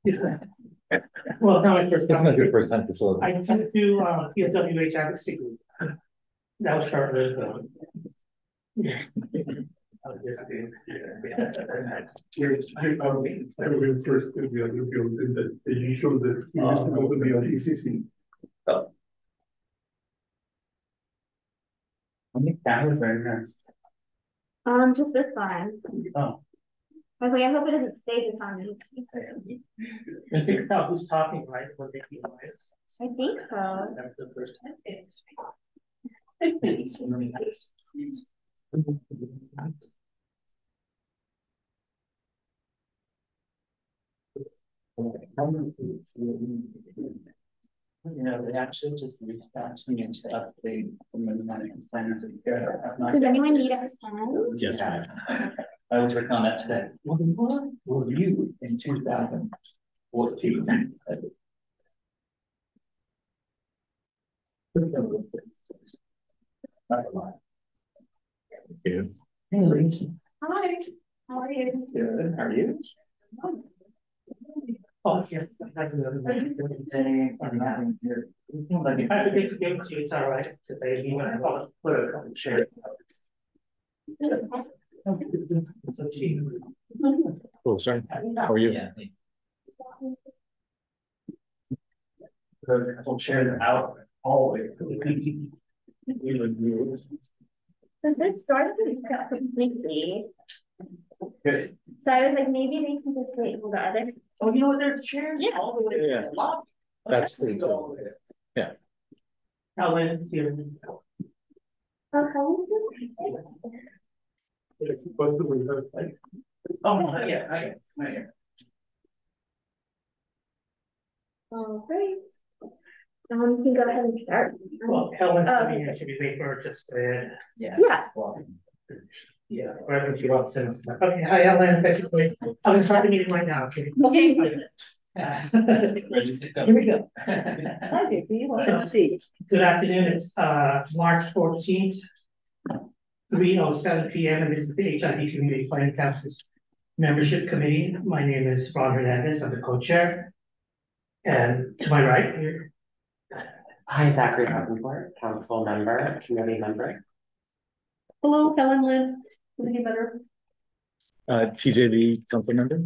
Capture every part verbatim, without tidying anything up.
Well, not my first It's time. not your first time facility. I tend to do uh, P W H advocacy group. That was start with. Um, yeah. I'll just do- You're, I, I remember first, the other building that that you showed that you used to go to the L G C C. I think that was very nice. Um, just this one. Oh. I was like, I hope it doesn't stay this on me. You can tell who's talking, right? What they feel like. I think so. That's the first time. You know, they actually just reached out to me to update from the money and finance. Does anyone need a pen? Yes. I was working on that today. What were you in two thousand fourteen? Not a lot. Yes. Hey, Lisa. Hi, how are you? Good. How are you? Oh, yeah. I can go to that. I'm not in here. I have to get to give it to you, it's all right. Today, you want to put a couple chairs. It's so cheap. Oh, sorry. How are you? Yeah. The couple chairs out hallway. So this started completely. Good. So I was like, maybe they can just wait for the other. Oh, you know what, there's chairs Yeah. all the way to Yeah. the lobby. That's pretty cool. Yeah. Helen, here. Okay. It's supposed to be that, like, Oh, no, yeah, I, I. All right. Um, you can go ahead and start. Well, Helen's Oh, coming, okay. I should be waiting for her just, uh, Yeah. Yeah. yeah, right when she walks in. Okay, hi, Helen, thank you for waiting. I'm gonna start the meeting right now, okay? Okay. Ready to go. Here we go. Hi, Vicky. Welcome to see. Good afternoon, it's uh March fourteenth. Three oh seven P M and this is the H I V Community Planning Council's Membership Committee. My name is Ron Hernandez, I'm the co-chair. And to my right here. Hi, Zachary Davenport, council member, committee member. Hello, Helen Lynn. Community member. Uh, T J V, council member.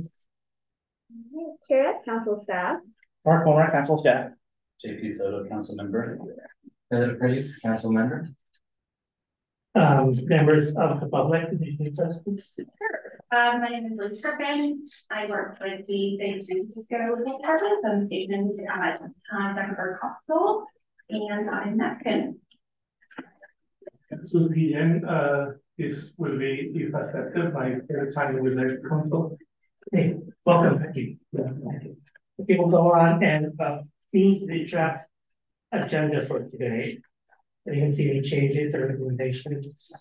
Kara, council staff. Mark Mulroy, council staff. J P Soto, council member. Heather Price, council member. Um, members of the public, could you please tell us, please? Um, my name is Liz Griffin. I work with the City of San Francisco Legal Department. I'm stationed at uh, Zuckerberg Hospital, and I'm Mexican. so the end, uh, is will be effective by the time with the council. Hey, welcome, thank you. Okay, we'll go on and uh, use the draft agenda for today. You can see any changes or recommendations.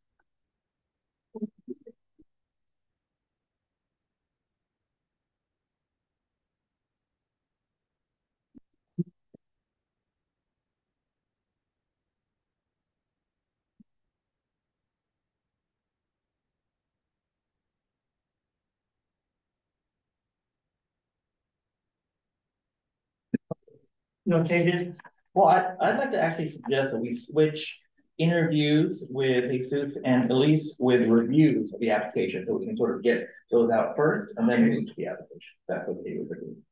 No changes? Well, I, I'd like to actually suggest that we switch interviews with Jesus and Elise with reviews of the application, so we can sort of get those out first and then move to the application. That's what he was agreeing.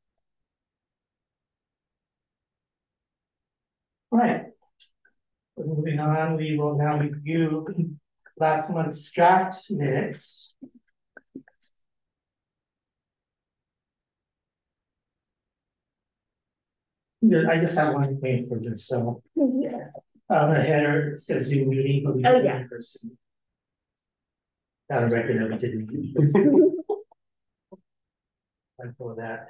Right. Moving on, we will now review last month's draft minutes. I just have one thing for this, so. Yes. Um, a header says Zoom meeting, but we Oh, don't yeah. in person. Not a record that we didn't. And for that.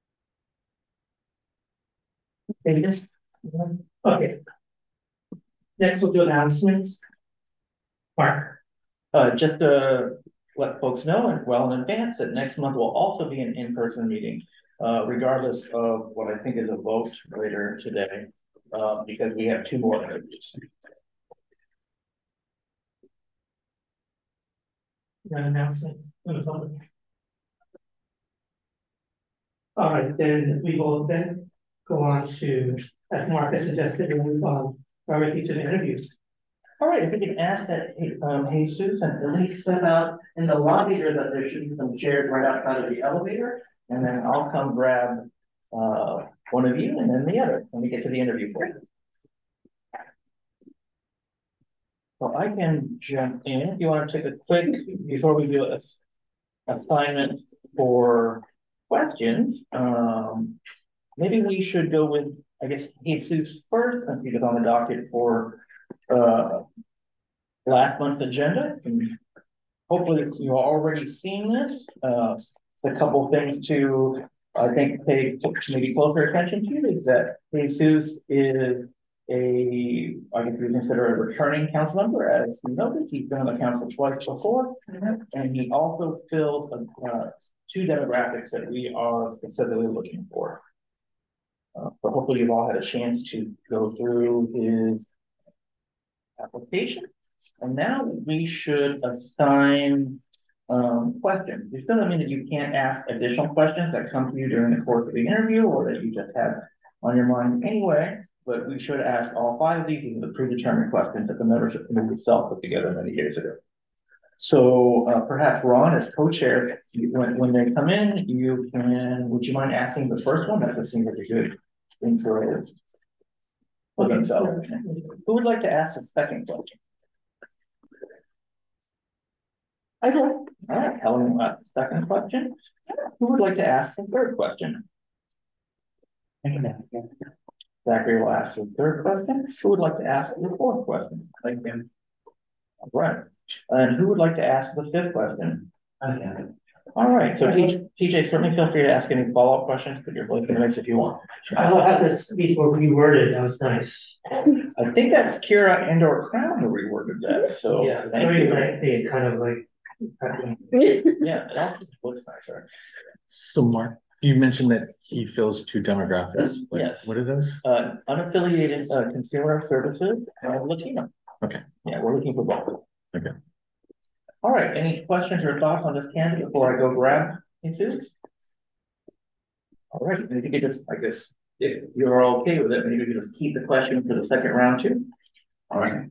David? Okay. Next we'll do announcements. Mark, Uh, just to let folks know, and well in advance, that next month will also be an in-person meeting, uh, regardless of what I think is a vote later today, uh, because we have two more interviews. the announcements. from the public. All right, then we will then go on to, as Mark has suggested, we'll move on directly to the interviews. All right, if we can ask that, um, Jesus and Elise step out in the lobby, or that there should be some chairs right outside of the elevator, and then I'll come grab, uh, one of you and then the other, when we get to the interview point. So I can jump in, if you want to take a quick, before we do a assignment for questions, um, maybe we should go with, I guess, Jesus first, since he was on the docket for, uh, last month's agenda. And hopefully you've already seen this. Uh, a couple things to, I think, pay maybe closer attention to is that Jesus is a, I guess we consider a returning council member. As we noted, he's been on the council twice before, and he also fills uh, two demographics that we are specifically looking for. Uh, but hopefully you've all had a chance to go through his application. And now we should assign um, questions. This doesn't mean that you can't ask additional questions that come to you during the course of the interview or that you just have on your mind anyway, but we should ask all five of these. These are the predetermined questions that the membership committee itself put together many years ago. So uh, perhaps Ron, as co-chair, when, when they come in, you can, would you mind asking the first one? That seems like a good thing for, for themselves. Who would like to ask the second question? I do. All right, Helen will ask the second question. Who would like to ask the third question? I can ask it. Zachary will ask the third question. Who would like to ask the fourth question? Thank you. All right. And who would like to ask the fifth question? Okay. All right. So T J, certainly feel free to ask any follow-up questions, put your voice in the mix if you want. I love how this, these were reworded, that was nice. I think that's Kira and or Crown who reworded that. So Yeah, thank very you. lengthy, kind of like. Yeah, it also looks nicer. So Mark, you mentioned that he fills two demographics. Like, Yes. what are those? Uh, unaffiliated uh, consumer services and Latino. Okay. Yeah, we're looking for both. Okay. All right, any questions or thoughts on this candidate before I go grab Jesus? All right, maybe you could just, I guess, if you're okay with it, maybe you could just keep the question for the second round too. All right.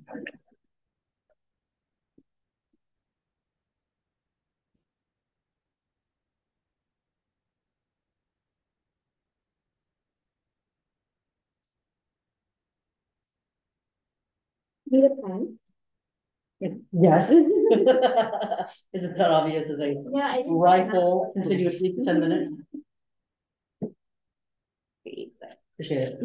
Need a pen? Yes. Is it that obvious as a Yeah, I. didn't rifle have- continuously for ten minutes? Appreciate it.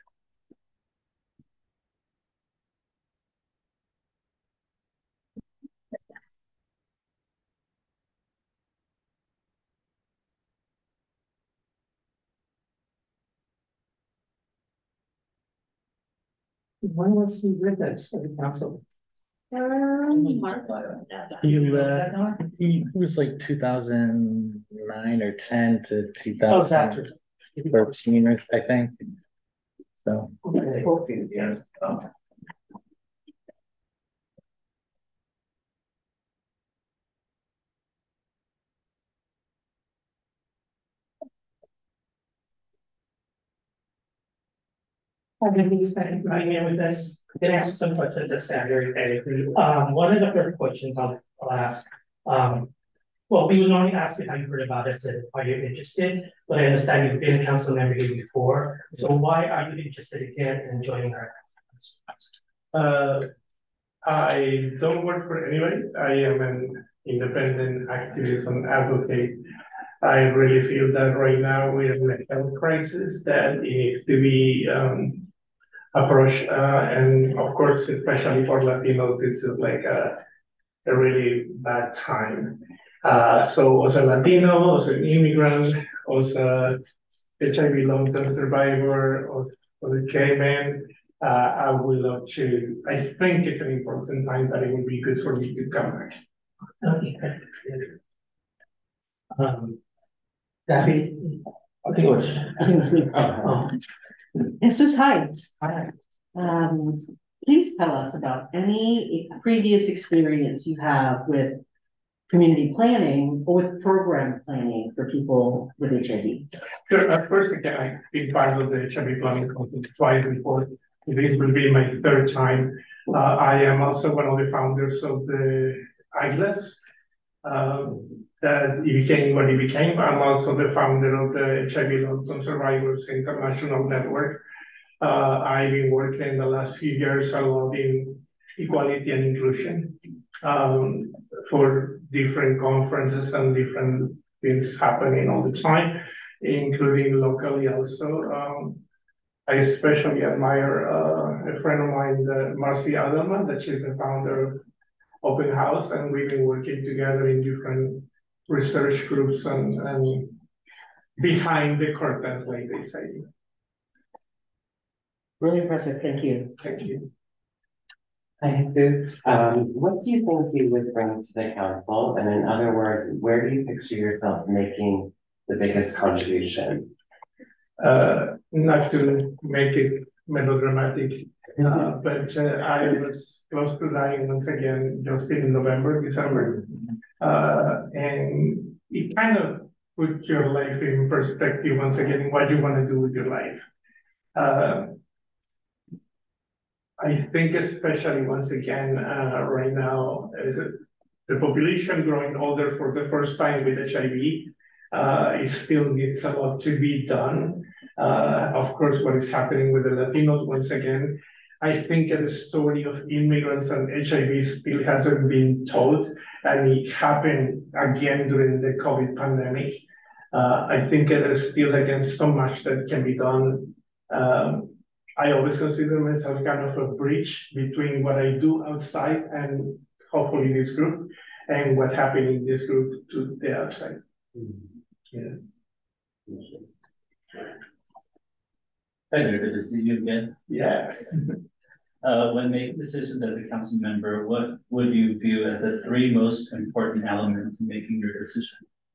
When was he with us at the council? Um, Mark. He, uh, he was like two thousand nine or ten to two Oh, it's thousand after. thirteen, I think. So. Okay. I think he's been right here with us. Gonna ask some questions that sound very technically. Um, one of the first questions I'll, I'll ask, um. Well, we would normally ask you how you heard about us and are you interested, but I understand you've been a council member here before. So why are you interested again in joining our? Uh, I don't work for anybody. I am an independent activist and advocate. I really feel that right now we're in a health crisis that needs to be um approached, uh, and of course, especially for Latinos, this is like a a really bad time. Uh, so as a Latino, as an immigrant, as a H I V long-term survivor, or, or a gay man, uh, I would love to, I think it's an important time that it would be good for me to come back. Okay, great. Um. Daphne, I think it was. I think it was me. oh, Jesus, hi. hi. Um, please tell us about any previous experience you have with community planning or with program planning for people with H I V. Sure, at first, again, I've been part of the H I V planning conference twice before. This will be my third time. Uh, I am also one of the founders of the I G L E S. Um, that it became what it became. I'm also the founder of the H I V Long-Term Survivors International Network. Uh, I've been working in the last few years a lot in equality and inclusion um, for different conferences and different things happening all the time, including locally also. Um, I especially admire uh, a friend of mine, uh, Marcy Adelman, that she's the founder of Open House, and we've been working together in different research groups and, and behind the curtains, like they say. Really impressive, thank you. Thank you. Hi, Jesus. Um, what do you think you would bring to the council? And in other words, where do you picture yourself making the biggest contribution? Uh, not to make it melodramatic, uh, but uh, I was close to dying once again just in November, December. Uh, and it kind of put your life in perspective once again, what you want to do with your life. Uh, I think especially once again, uh, right now, uh, the population growing older for the first time with H I V, uh, it still needs a lot to be done. Uh, of course, what is happening with the Latinos, once again, I think the story of immigrants and H I V still hasn't been told, and it happened again during the COVID pandemic. Uh, I think there's still, again, so much that can be done. Um, I always consider myself kind of a bridge between what I do outside and hopefully this group and what happened in this group to the outside. Yeah. Pleasure, good to see you again. Yeah. Uh, when making decisions as a council member, what would you view as the three most important elements in making your decision?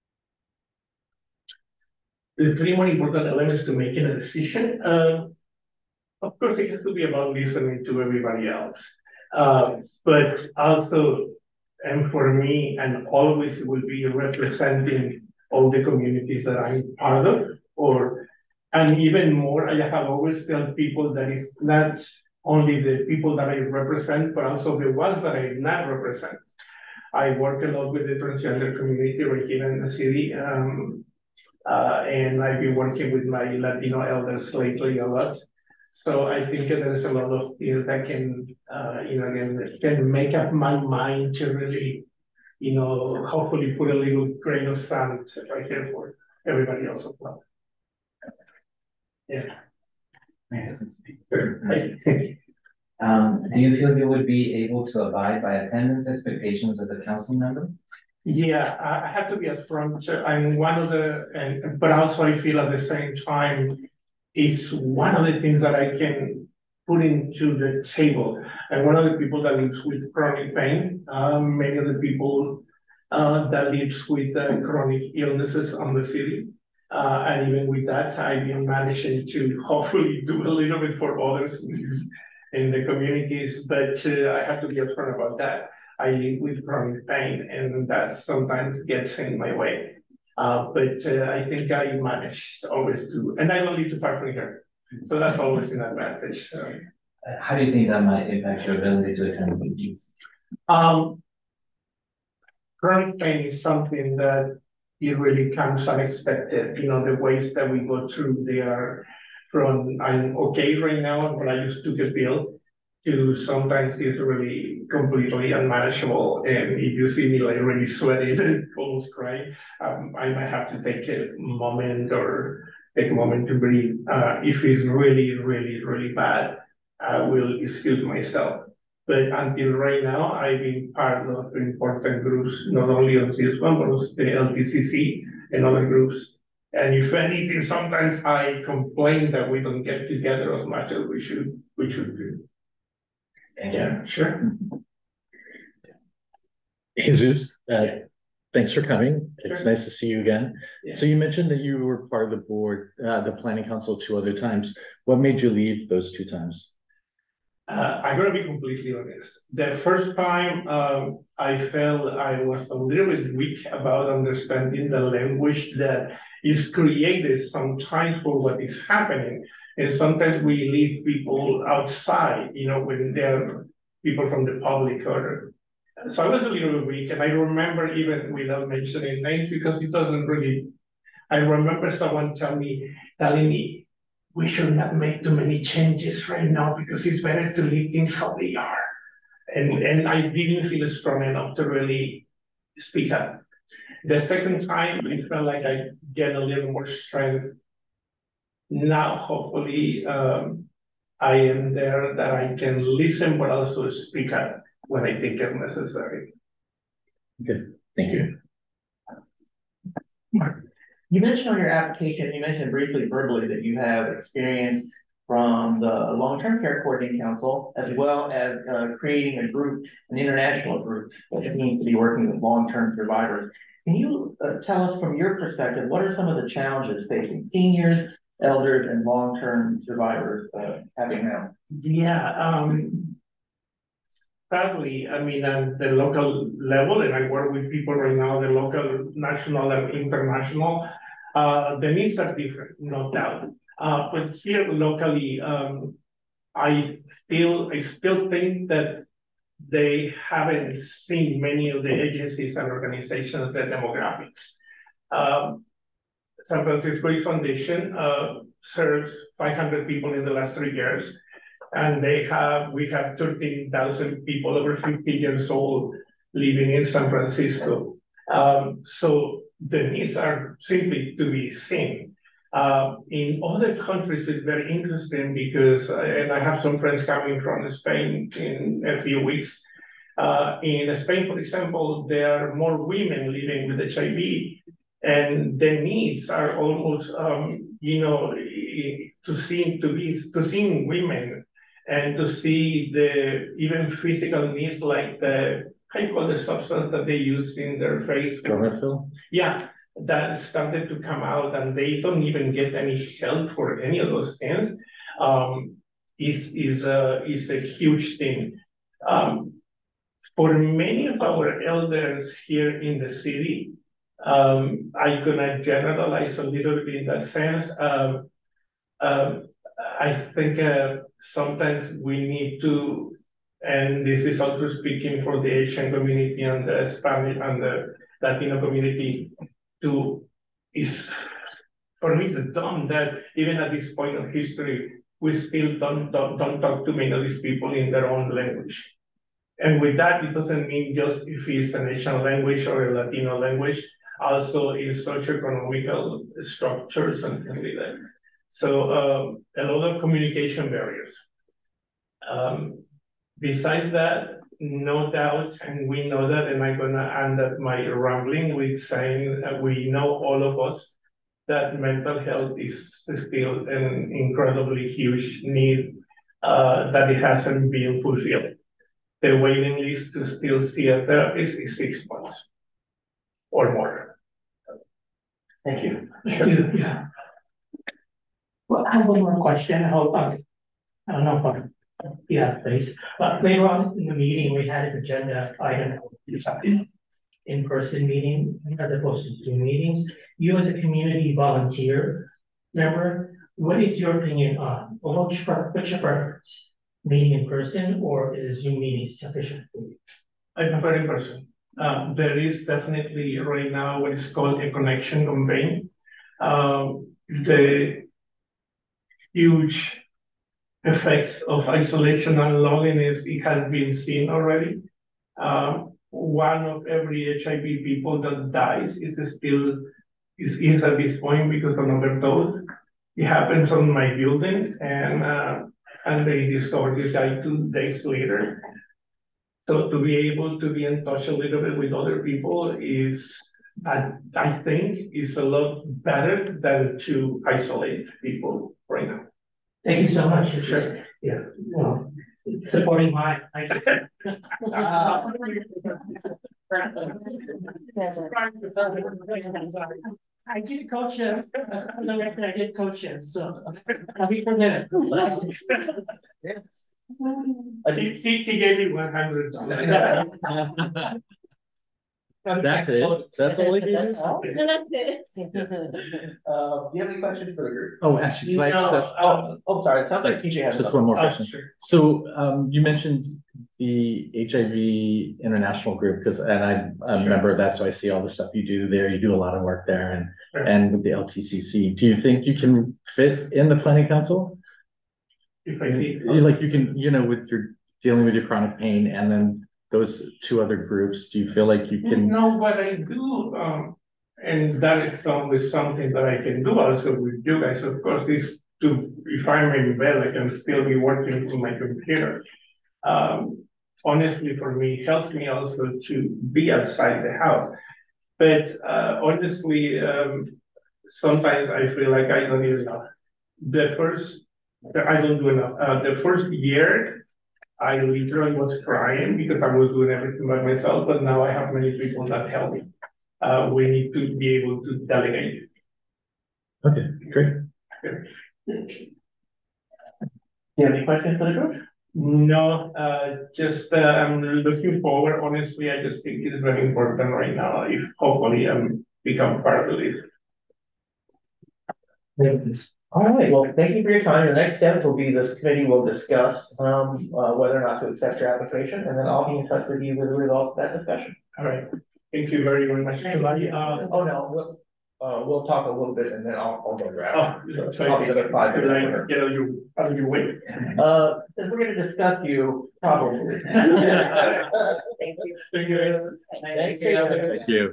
The three more important elements to making a decision. Uh, of course, it has to be about listening to everybody else. Uh, but also, and for me, and always it will be representing all the communities that I'm part of, or, and even more, I have always told people that it's not only the people that I represent, but also the ones that I not represent. I work a lot with the transgender community right here in the city. Um, uh, and I've been working with my Latino elders lately a lot. So I think there's a lot of things that can, uh, you know, again, can make up my mind to really, you know, hopefully put a little grain of sand right here for everybody else as well. Yeah. Nice. Um, do you feel you would be able to abide by attendance expectations as a council member? Yeah, I have to be upfront. I'm one of the, and but also I feel at the same time, it's one of the things that I can put into the table. And one of the people that lives with chronic pain, um, many of the people uh, that lives with uh, chronic illnesses on the city. Uh, and even with that, I've been managing to hopefully do a little bit for others in the communities, but uh, I have to be upfront about that. I live with chronic pain, and that sometimes gets in my way. Uh, but uh, I think I managed always to, and I don't live too far from here, so that's always an advantage. Um, How do you think that might impact your ability to attend meetings? Um, chronic pain is something that it really comes unexpected. You know, the waves that we go through, they are from I'm okay right now, but I just took a pill, to sometimes it's really completely unmanageable. And if you see me like really sweating and almost crying, um, I might have to take a moment or take a moment to breathe. Uh, if it's really, really, really bad, I will excuse myself. But until right now, I've been part of important groups, not only of this one, but also the L T C C and other groups. And if anything, sometimes I complain that we don't get together as much as we should, we which would be, Thank you. yeah, sure. Jesus, uh, thanks for coming. It's Sure. nice to see you again. Yeah. So you mentioned that you were part of the board, uh, the planning council two other times. What made you leave those two times? Uh, I'm gonna be completely honest. The first time, um, I felt I was a little bit weak about understanding the language that is created sometimes for what is happening. And sometimes we leave people outside, you know, when they're people from the public or. So I was a little bit weak, and I remember even without mentioning names, because it doesn't really. I remember someone tell me, telling me, we should not make too many changes right now because it's better to leave things how they are. And, and I didn't feel strong enough to really speak up. The second time, I felt like I get a little more strength. Now, hopefully, um, I am there that I can listen, but also speak up when I think it's necessary. Good, thank you. You mentioned on your application, you mentioned briefly verbally that you have experience from the Long-Term Care Coordinating Council, as well as uh, creating a group, an international group that seems to be working with long-term survivors. Can you uh, tell us from your perspective, what are some of the challenges facing seniors, elders, and long-term survivors uh, having now? Yeah, um, sadly, I mean, at the local level, and I work with people right now, the local, national, and international, uh, the needs are different, no doubt. Uh, but here locally, um, I still, I still think that they haven't seen many of the agencies and organizations, the demographics. Um, San Francisco Youth Foundation uh, serves five hundred people in the last three years. And they have, we have thirteen thousand people over fifty years old living in San Francisco. Um, so the needs are simply to be seen. Uh, in other countries, it's very interesting because, uh, and I have some friends coming from Spain in a few weeks. Uh, in Spain, for example, there are more women living with H I V, and the needs are almost, um, you know, to see to be to seeing women and to see the even physical needs like the how you call the substance that they use in their face. Gardasil? Yeah, that started to come out, and they don't even get any help for any of those things. Um, is is a is a huge thing. Um, for many of our elders here in the city, um, I'm gonna generalize a little bit in that sense. Um, um, I think uh, sometimes we need to, and this is also speaking for the Asian community and the Spanish and the Latino community, to is for me it's dumb that even at this point of history, we still don't, don't, don't talk to many of these people in their own language. And with that, it doesn't mean just if it's an Asian language or a Latino language, also in socioeconomical structures and things like that. So um, a lot of communication barriers. Um, besides that, no doubt, and we know that, and I'm gonna end up my rambling with saying uh, we know all of us that mental health is still an incredibly huge need uh, that it hasn't been fulfilled. The waiting list to still see a therapist is six months or more. Thank you. Thank you, yeah. Well, I have one more question. I hope, uh, I don't know if I'm, yeah, please. But later on in the meeting, we had an agenda item, in-person meeting, as opposed to Zoom meetings. You as a community volunteer member, what is your opinion on, or what's your, what's your preference? Meeting in person, or is a Zoom meeting sufficient for you? I prefer in person. Um, there is definitely right now what is called a connection campaign. Um, the huge effects of isolation and loneliness, it has been seen already. Um, one of every H I V people that dies is still is, is at this point because of an overdose. It happens on my building, and uh, and they discovered this guy two days later. So to be able to be in touch a little bit with other people is, I, I think, is a lot better than to isolate people right now. Thank you so much. Sure. Yeah, well, supporting my, I. I did coach him, on the record, I did coach him, so I'll be forgiven. He, he, he gave me one hundred dollars. That's it, that's all we do. That's it. Uh, do you have any questions for the group? Oh, actually, can I just No, ask, Oh, oh, sorry, it sounds like P J has. just one more Oh, question? sure. So, um, you mentioned the H I V international group, because, and I'm a Sure. member of that, so I see all the stuff you do there, you do a lot of work there, and, Sure. and with the L T C C, do you think you can fit in the planning council? If I need. You, like, you can, you know, with your, dealing with your chronic pain, and then those two other groups, do you feel like you can? No, what I do, um, and that itself is something that I can do also with you guys, of course, is to, if I'm in bed, I can still be working from my computer. Um, honestly, for me, it helps me also to be outside the house. But, uh, honestly, um, sometimes I feel like I don't do enough. The first, I don't do enough, uh, the first year, I literally was crying because I was doing everything by myself, but now I have many people that help me. Uh, we need to be able to delegate. Okay, great. Do you have any questions for the group? No, uh, just, uh, I'm looking forward, honestly, I just think it's very important right now, if hopefully I'm become part of it. All right, well, thank you for your time. The next steps will be this committee will discuss, um, uh, whether or not to accept your application, and then I'll be in touch with you with the result of that discussion. All right, thank you very, very much. Everybody. Uh, Oh, no, we'll, uh, we'll talk a little bit and then I'll, I'll go grab. oh, it. so I'll be there at five Could I minutes. get out of your, out of your way? Uh, if we're gonna discuss you, probably. Thank you. Thank you. Thanks. Thank you.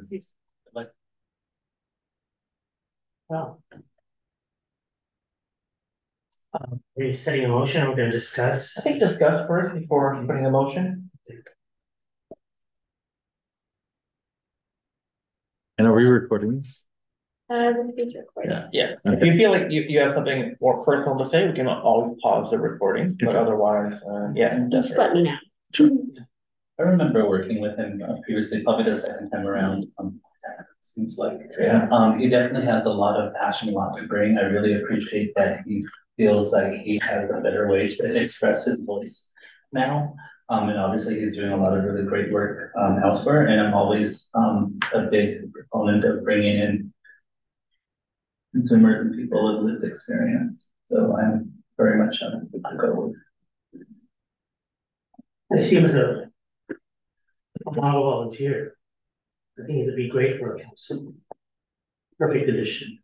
Well. Um, are you setting a motion? We're gonna discuss. I think discuss first before putting a motion. And are we recording this? Uh, this is recorded. Yeah. Yeah, if you feel like you, you have something more personal to say, we can always pause the recording, but Okay. otherwise, uh, yeah. Just let me know. I remember working with him uh, previously, probably the second time around, um, seems like. Yeah. Um, he definitely has a lot of passion, a lot to bring. I really appreciate that he feels like he has a better way to express his voice now. Um, and obviously he's doing a lot of really great work, um, elsewhere, and I'm always, um, a big proponent of bringing in consumers and people with lived experience. So I'm very much on the go with. I see him as a, a model volunteer. I think it'd be great for a council. Perfect addition.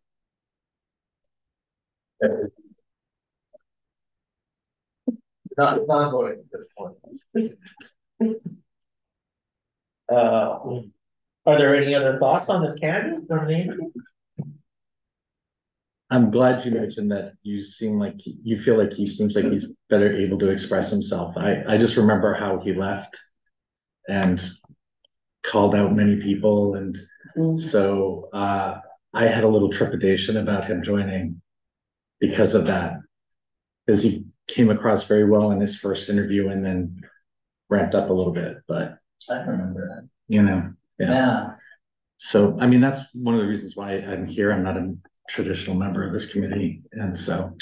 Not, not voting at this point. Uh, are there any other thoughts on this candidate or name? I'm glad you mentioned that you seem like, you feel like he seems like he's better able to express himself. I, I just remember how he left and called out many people, and so uh, I had a little trepidation about him joining because of that. Because he came across very well in his first interview and then ramped up a little bit, but I remember that. you know, yeah. Yeah. So, I mean, that's one of the reasons why I'm here. I'm not a traditional member of this committee, and so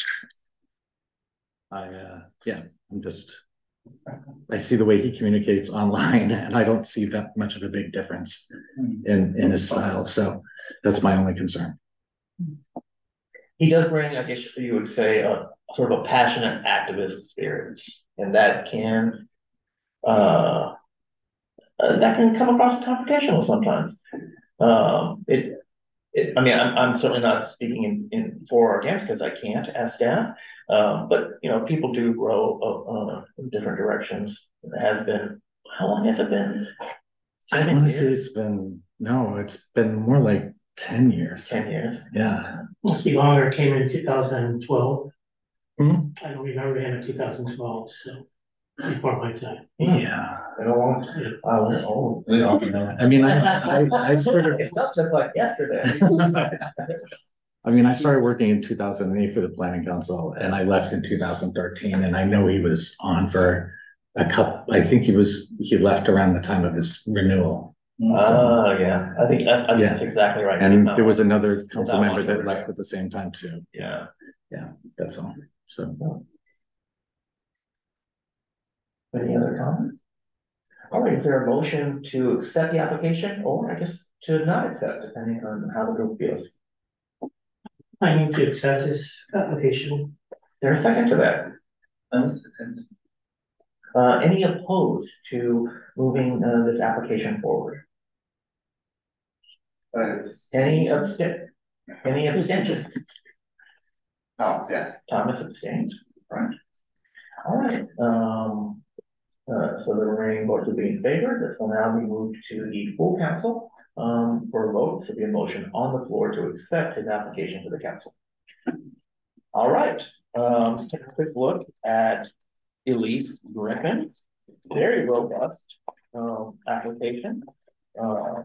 I, uh, yeah, I'm just, I see the way he communicates online, and I don't see that much of a big difference in, in his style, so that's my only concern. He does bring, I guess you would say, a sort of a passionate activist spirit, and that can, uh, uh, that can come across as confrontational sometimes. Um, it, it, I mean, I'm, I'm certainly not speaking in, in for or against, because I can't as staff. Um, but you know, people do grow uh, uh, in different directions. It has been, how long has it been? I Seven want to say years? it's been, no, it's been more like ten years. Ten years. Yeah. Must be longer. It came in two thousand twelve. Hmm? I don't remember him in two thousand twelve, so before my time. Yeah. I don't want to, I was old. We all know. I mean, I, I, I sort of, It's not just like yesterday. I mean, I started working in two thousand eight for the planning council and I left in two thousand thirteen and I know he was on for a couple, I think he was, he left around the time of his renewal. Oh, yeah, I think that's, I think Yeah. that's exactly right. And No, there was another council that member one that for left sure. at the same time too. Yeah. That's all. So. Any other comment? All right, is there a motion to accept the application or I guess to not accept, depending on how the group feels? Is I need to accept this application. there a second to that? Um, second. Uh, any opposed to moving, uh, this application forward? Any abstent, any abstentions? Thomas, yes. Thomas abstains, right? All right, um, uh, so the remaining votes will be in favor. This will now be moved to the full council, um, for a vote. So be a motion on the floor to accept his application to the council. All right, um, let's take a quick look at Elise Griffin. Very robust, um, application. Uh,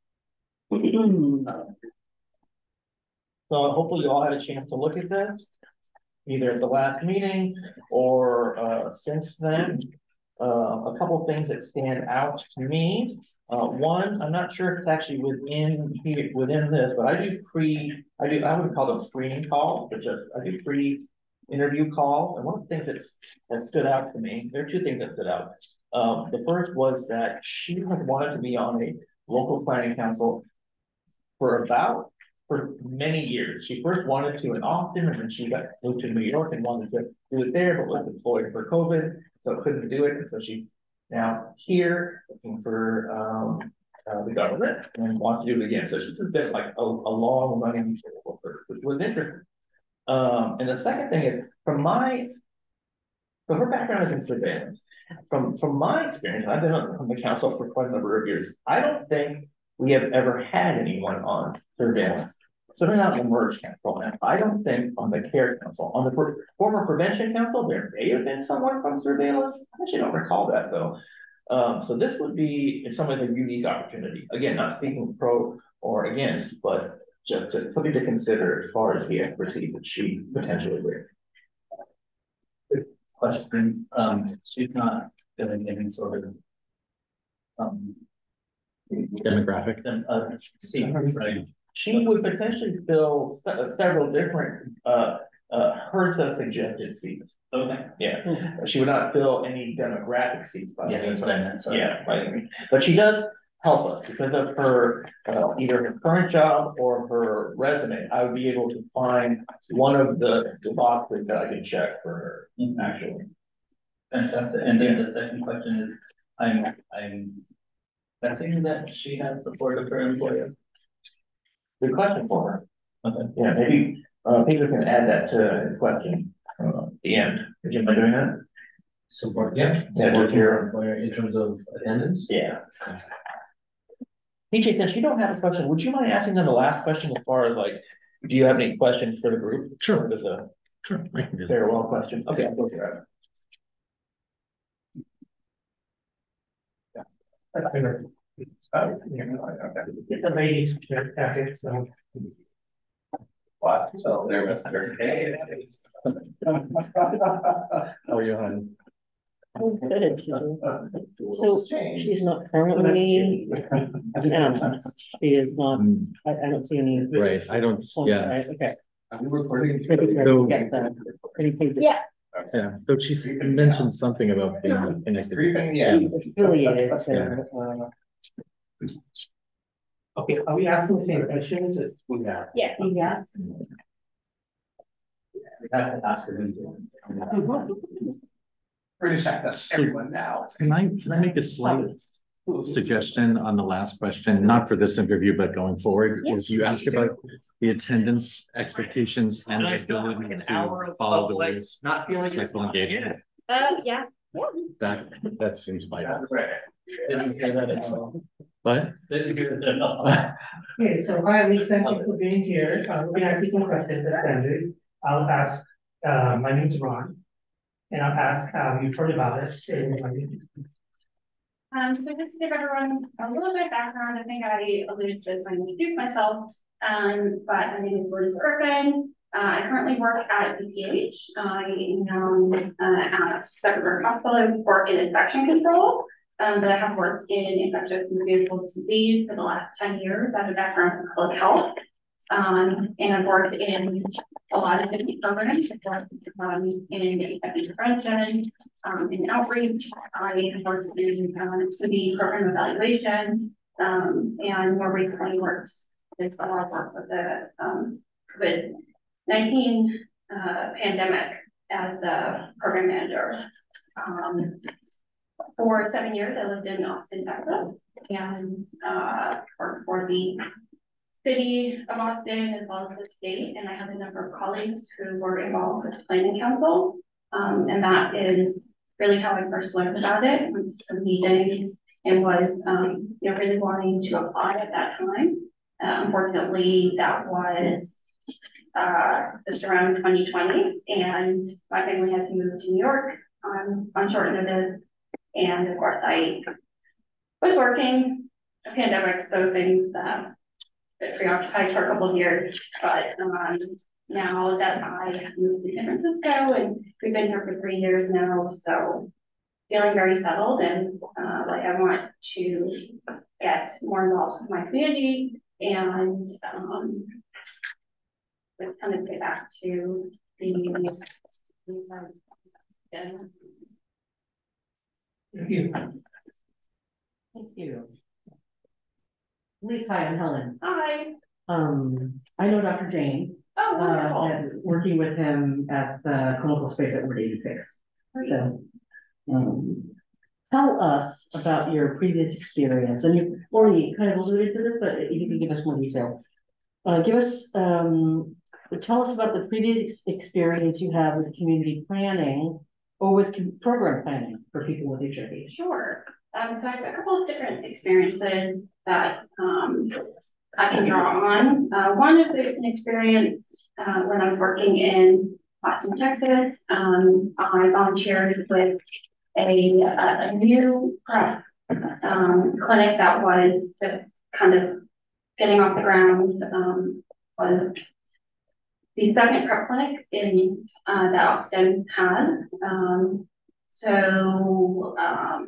So hopefully you all had a chance to look at this, either at the last meeting or uh since then. Uh, a couple of things that stand out to me. Uh, one, I'm not sure if it's actually within here, within this, but I do pre, I do, I would call them screening calls, but just, I do pre-interview calls. And one of the things that's, that stood out to me, there are two things that stood out. Um, the first was that she had wanted to be on a local planning council for about for many years. She first wanted to in Austin and then she got moved to New York and wanted to do it there, but was employed for COVID, so couldn't do it. And so she's now here looking for um uh, the government and wants to do it again. So she's been like a, a long running, which was interesting. Um, and the second thing is from my so her background is in surveillance. From from my experience, I've been on the council for quite a number of years. I don't think we have ever had anyone on surveillance. Certainly not the merge council. And I don't think on the care council, on the pre former prevention council, there may have been someone from surveillance. I actually don't recall that though. Um, so this would be in some ways a unique opportunity. Again, not speaking pro or against, but just to, something to consider as far as the expertise that she potentially brings. Question, um, she's not filling any sort of. Um. Demographic. Them, uh, see, right, She would potentially fill se- several different, uh, uh, her set of suggested seats. okay, Yeah, she would not fill any demographic seats. by yeah, any that's what I means. meant, sorry. Yeah, by any means. But she does help us because of her, uh, either her current job or her resume. I would be able to find one of the, the boxes that I can check for her, Mhm. actually. Fantastic, and then the second question is, I'm, I'm. Guessing that she has support of her employer. Good question for her. Okay. Yeah, maybe, uh, Peter can add that to his question, uh, at the end. Would you mind doing that? Support, yeah. Yeah, Support with your- from employer in terms of attendance. Yeah. P J, since you don't have a question, would you mind asking them the last question as far as like, do you have any questions for the group? Sure. There's a Sure. I can do that. farewell question. Okay, I'll go through that. Uh, you know, I- okay. It's a ladies packet, so. What? So there was. Hey. How are you, hon? Oh, good. So she's not currently, um, she is not, Mm, I, I don't see any. Right, I don't, yeah, Right, okay. I'm recording. Pretty good. So- Get the, pretty good. Yeah. yeah, so she's mentioned something about being connected. Briefing, yeah. Affiliated to, uh, Okay, are we asking the same questions? Yeah. Yeah. yeah. We have to ask her to do it. We're gonna check that everyone now. Can I, can I make a slight suggestion on the last question, not for this interview, but going forward, is you ask about the attendance expectations and the ability to follow the rules. Not feeling. Respectful engagement, Uh, yeah. that, that seems vital. Didn't hear that at all. But, Didn't hear that at all. Okay, so hi, Lisa, thank you for being here. Uh, we're gonna ask you some questions at standard. I'll ask, uh, my name's Ron. And I'll ask, um, you've heard about us and Um, so just to give everyone a little bit of background, I think I alluded to this when I introduced myself. Um, but my name is Liz Griffin. Uh, I currently work at B P H. I am uh, at Sacred Heart Hospital. I work in infection control, um, but I have worked in infectious and communicable disease for the last ten years. I have a background in public health, um, and I've worked in a lot of different programs. I've worked um, in H I V prevention, um, in outreach. I have worked in um, T B program evaluation, um, and more recently worked with a lot of work with the um, COVID nineteen uh, pandemic as a program manager. Um, for seven years, I lived in Austin, Texas, and uh, worked for the city of Austin as well as the state. And I have a number of colleagues who were involved with the planning council, um, and that is really how I first learned about it. Went to some meetings and was um, you know really wanting to apply at that time. Uh, unfortunately, that was uh, just around twenty twenty, and my family had to move to New York on, on short notice. And of course, I was working a pandemic, so things uh, preoccupied for a couple of years. But um, now that I have moved to San Francisco, and we've been here for three years now, so feeling very settled, and uh, like I want to get more involved with my community. And um, let's kind of get back to the, the yeah. Thank you. Thank you. Lisa, hi, I'm Helen. Hi. Um, I know Doctor Jane. Oh, wonderful. Uh, and working with him at the clinical space at Ward eighty-six. So, um, tell us about your previous experience, and you've already kind of alluded to this, but you can give us more detail. Uh, give us, um, tell us about the previous experience you have with community planning or with program planning for people with H I V. Sure. Um, so I have a couple of different experiences that um, I can draw on. Uh, one is an experience uh, when I was working in Austin, Texas. Um, I volunteered with a, a new prep um, clinic that was just kind of getting off the ground. Um, was the second prep clinic in uh, that Austin had. Um, so um,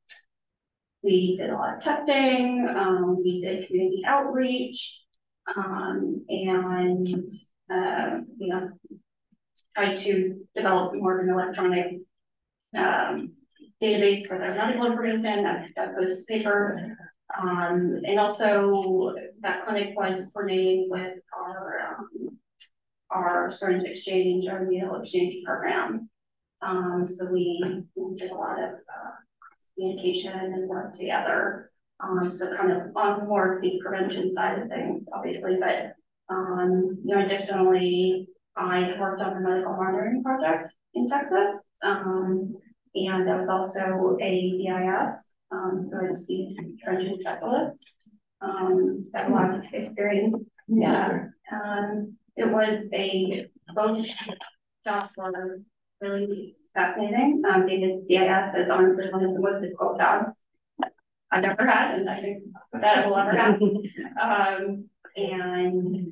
we did a lot of testing. Um, we did community outreach, um, and uh, you know, tried to develop more of an electronic um, database for their medical information that, that goes to paper. Um, and also that clinic was coordinating with our um, our syringe exchange, our needle exchange program. Um, so we, we did a lot of uh, communication and work together. Um, so kind of on more the prevention side of things, obviously, but um, you know, additionally, I worked on the medical monitoring project in Texas. Um, and that was also a D I S, um, so a disease prevention specialist. Um, got a lot of experience. Yeah. Um, it was a, both jobs were really fascinating. Um, being a D I S is honestly one of the most difficult jobs I've ever had, and I think that I will ever have. Um, and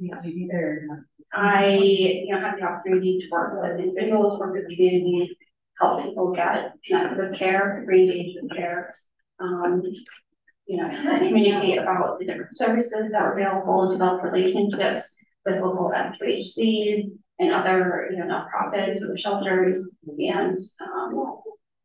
I, you know, had the opportunity to work with individuals, work with communities, help people get connected with care, re-engage with care, um, you know, communicate about the different services that are available, develop relationships with local M Q H Cs and other, you know, nonprofits, with the shelters, and um,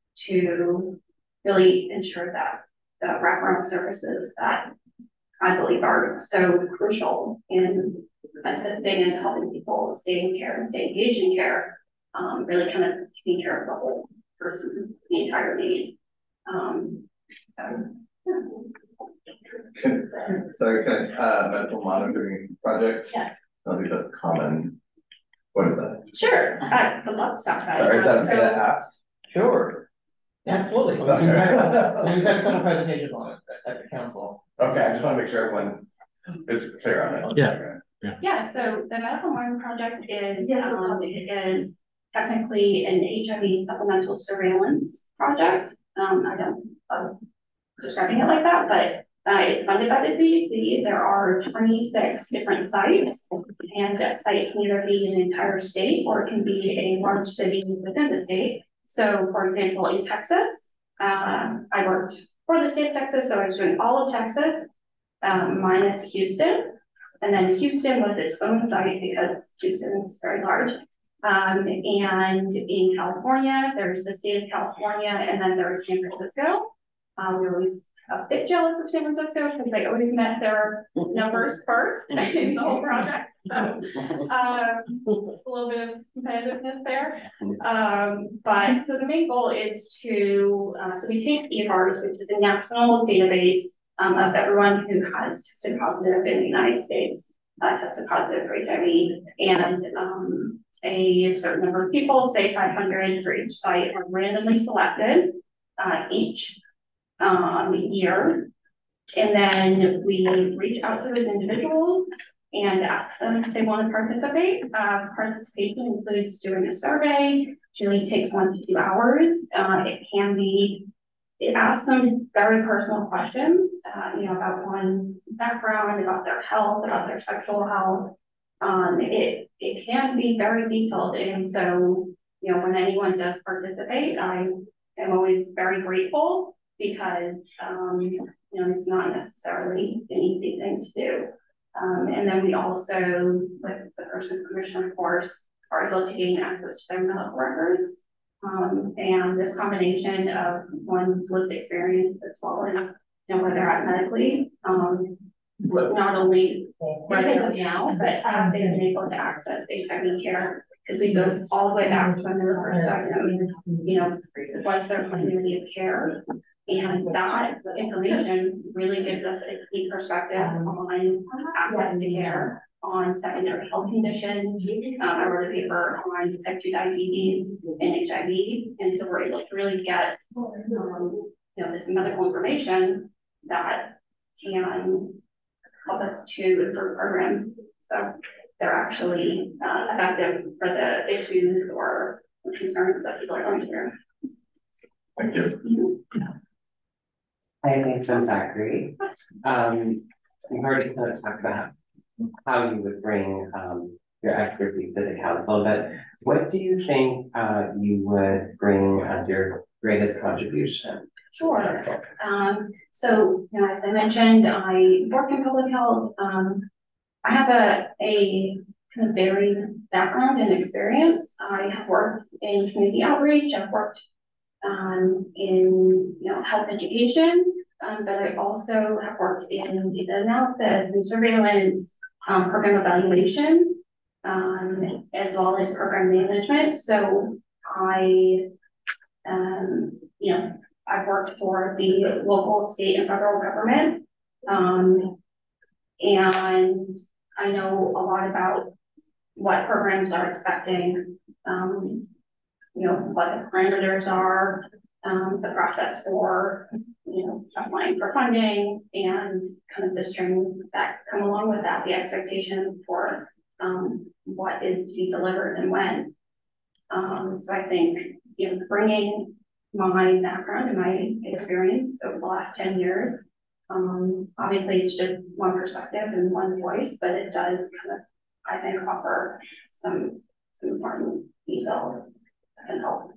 to really ensure that the wraparound services that I believe are so crucial in assisting and helping people stay in care and stay engaged in care, um, really kind of taking care of the whole person, the entire need. Um, so, yeah. Sorry, can I, uh, medical monitoring project? Yes. I think that's common. What is that? Sure, I would love to talk about it. Sorry, is that okay So- to ask? Sure. Absolutely. We've had a couple- we've had a couple presentations on it at the council. Okay, I just want to make sure everyone is clear on it. Yeah. Yeah, so the medical monitoring project is, um, it is technically an H I V supplemental surveillance project. Um, I don't, of describing it like that, but uh, it's funded by the C D C. There are twenty-six different sites, and a site can either be an entire state or it can be a large city within the state. So, for example, in Texas, uh, I worked for the state of Texas, so I was doing all of Texas, um, minus Houston. And then Houston was its own site because Houston is very large. Um, and in California, there's the state of California, and then there's San Francisco. Um, we're always a bit jealous of San Francisco because they always met their numbers first in the whole project. So um, just a little bit of competitiveness there. Um, but so the main goal is to, uh, so we take E H A R S, which is a national database um, of everyone who has tested positive in the United States, uh, tested positive for H I V, and um, a certain number of people, say five hundred for each site, are randomly selected uh, each um, year. And then we reach out to those individuals and ask them if they want to participate. Uh, participation includes doing a survey, usually takes one to two hours. Uh, it can be, it asks some very personal questions, uh, you know, about one's background, about their health, about their sexual health. Um, it, it can be very detailed. And so, you know, when anyone does participate, I am always very grateful because, um, you know, it's not necessarily an easy thing to do. Um, and then we also, with the person's permission, of course, are able to gain access to their medical records. Um, and this combination of one's lived experience as well as, you know, where they're at medically, um, not only right now, but have they been able to access H I V care, because we go all the way back to when they were first diagnosed, you know, was their continuity of care. And that information really gives us a key perspective on access to care, on secondary health conditions. Um, I wrote a paper on type two diabetes and H I V, and so we're able to really get um, you know, this medical information that can help us to improve programs, so they're actually uh, effective for the issues or concerns that people are going through. Thank you. I think so, Zachary. Um, we've already kind of talked about how you would bring um, your expertise to the council, but what do you think uh, you would bring as your greatest contribution? Sure. Um, so, you know, as I mentioned, I work in public health. Um, I have a, a kind of varied background and experience. I have worked in community outreach. I've worked um, in, you know, health education, um, but I also have worked in data analysis and surveillance, um, program evaluation, um, as well as program management. So I, um, you know, I've worked for the local, state, and federal government, um, and I know a lot about what programs are expecting, um, you know, what the parameters are, um, the process for, you know, applying for funding, and kind of the strings that come along with that, the expectations for um, what is to be delivered and when. Um, so I think, you know, bringing my background and my experience over the last ten years, um, obviously it's just one perspective and one voice, but it does kind of, I think, offer some, some important details that can help.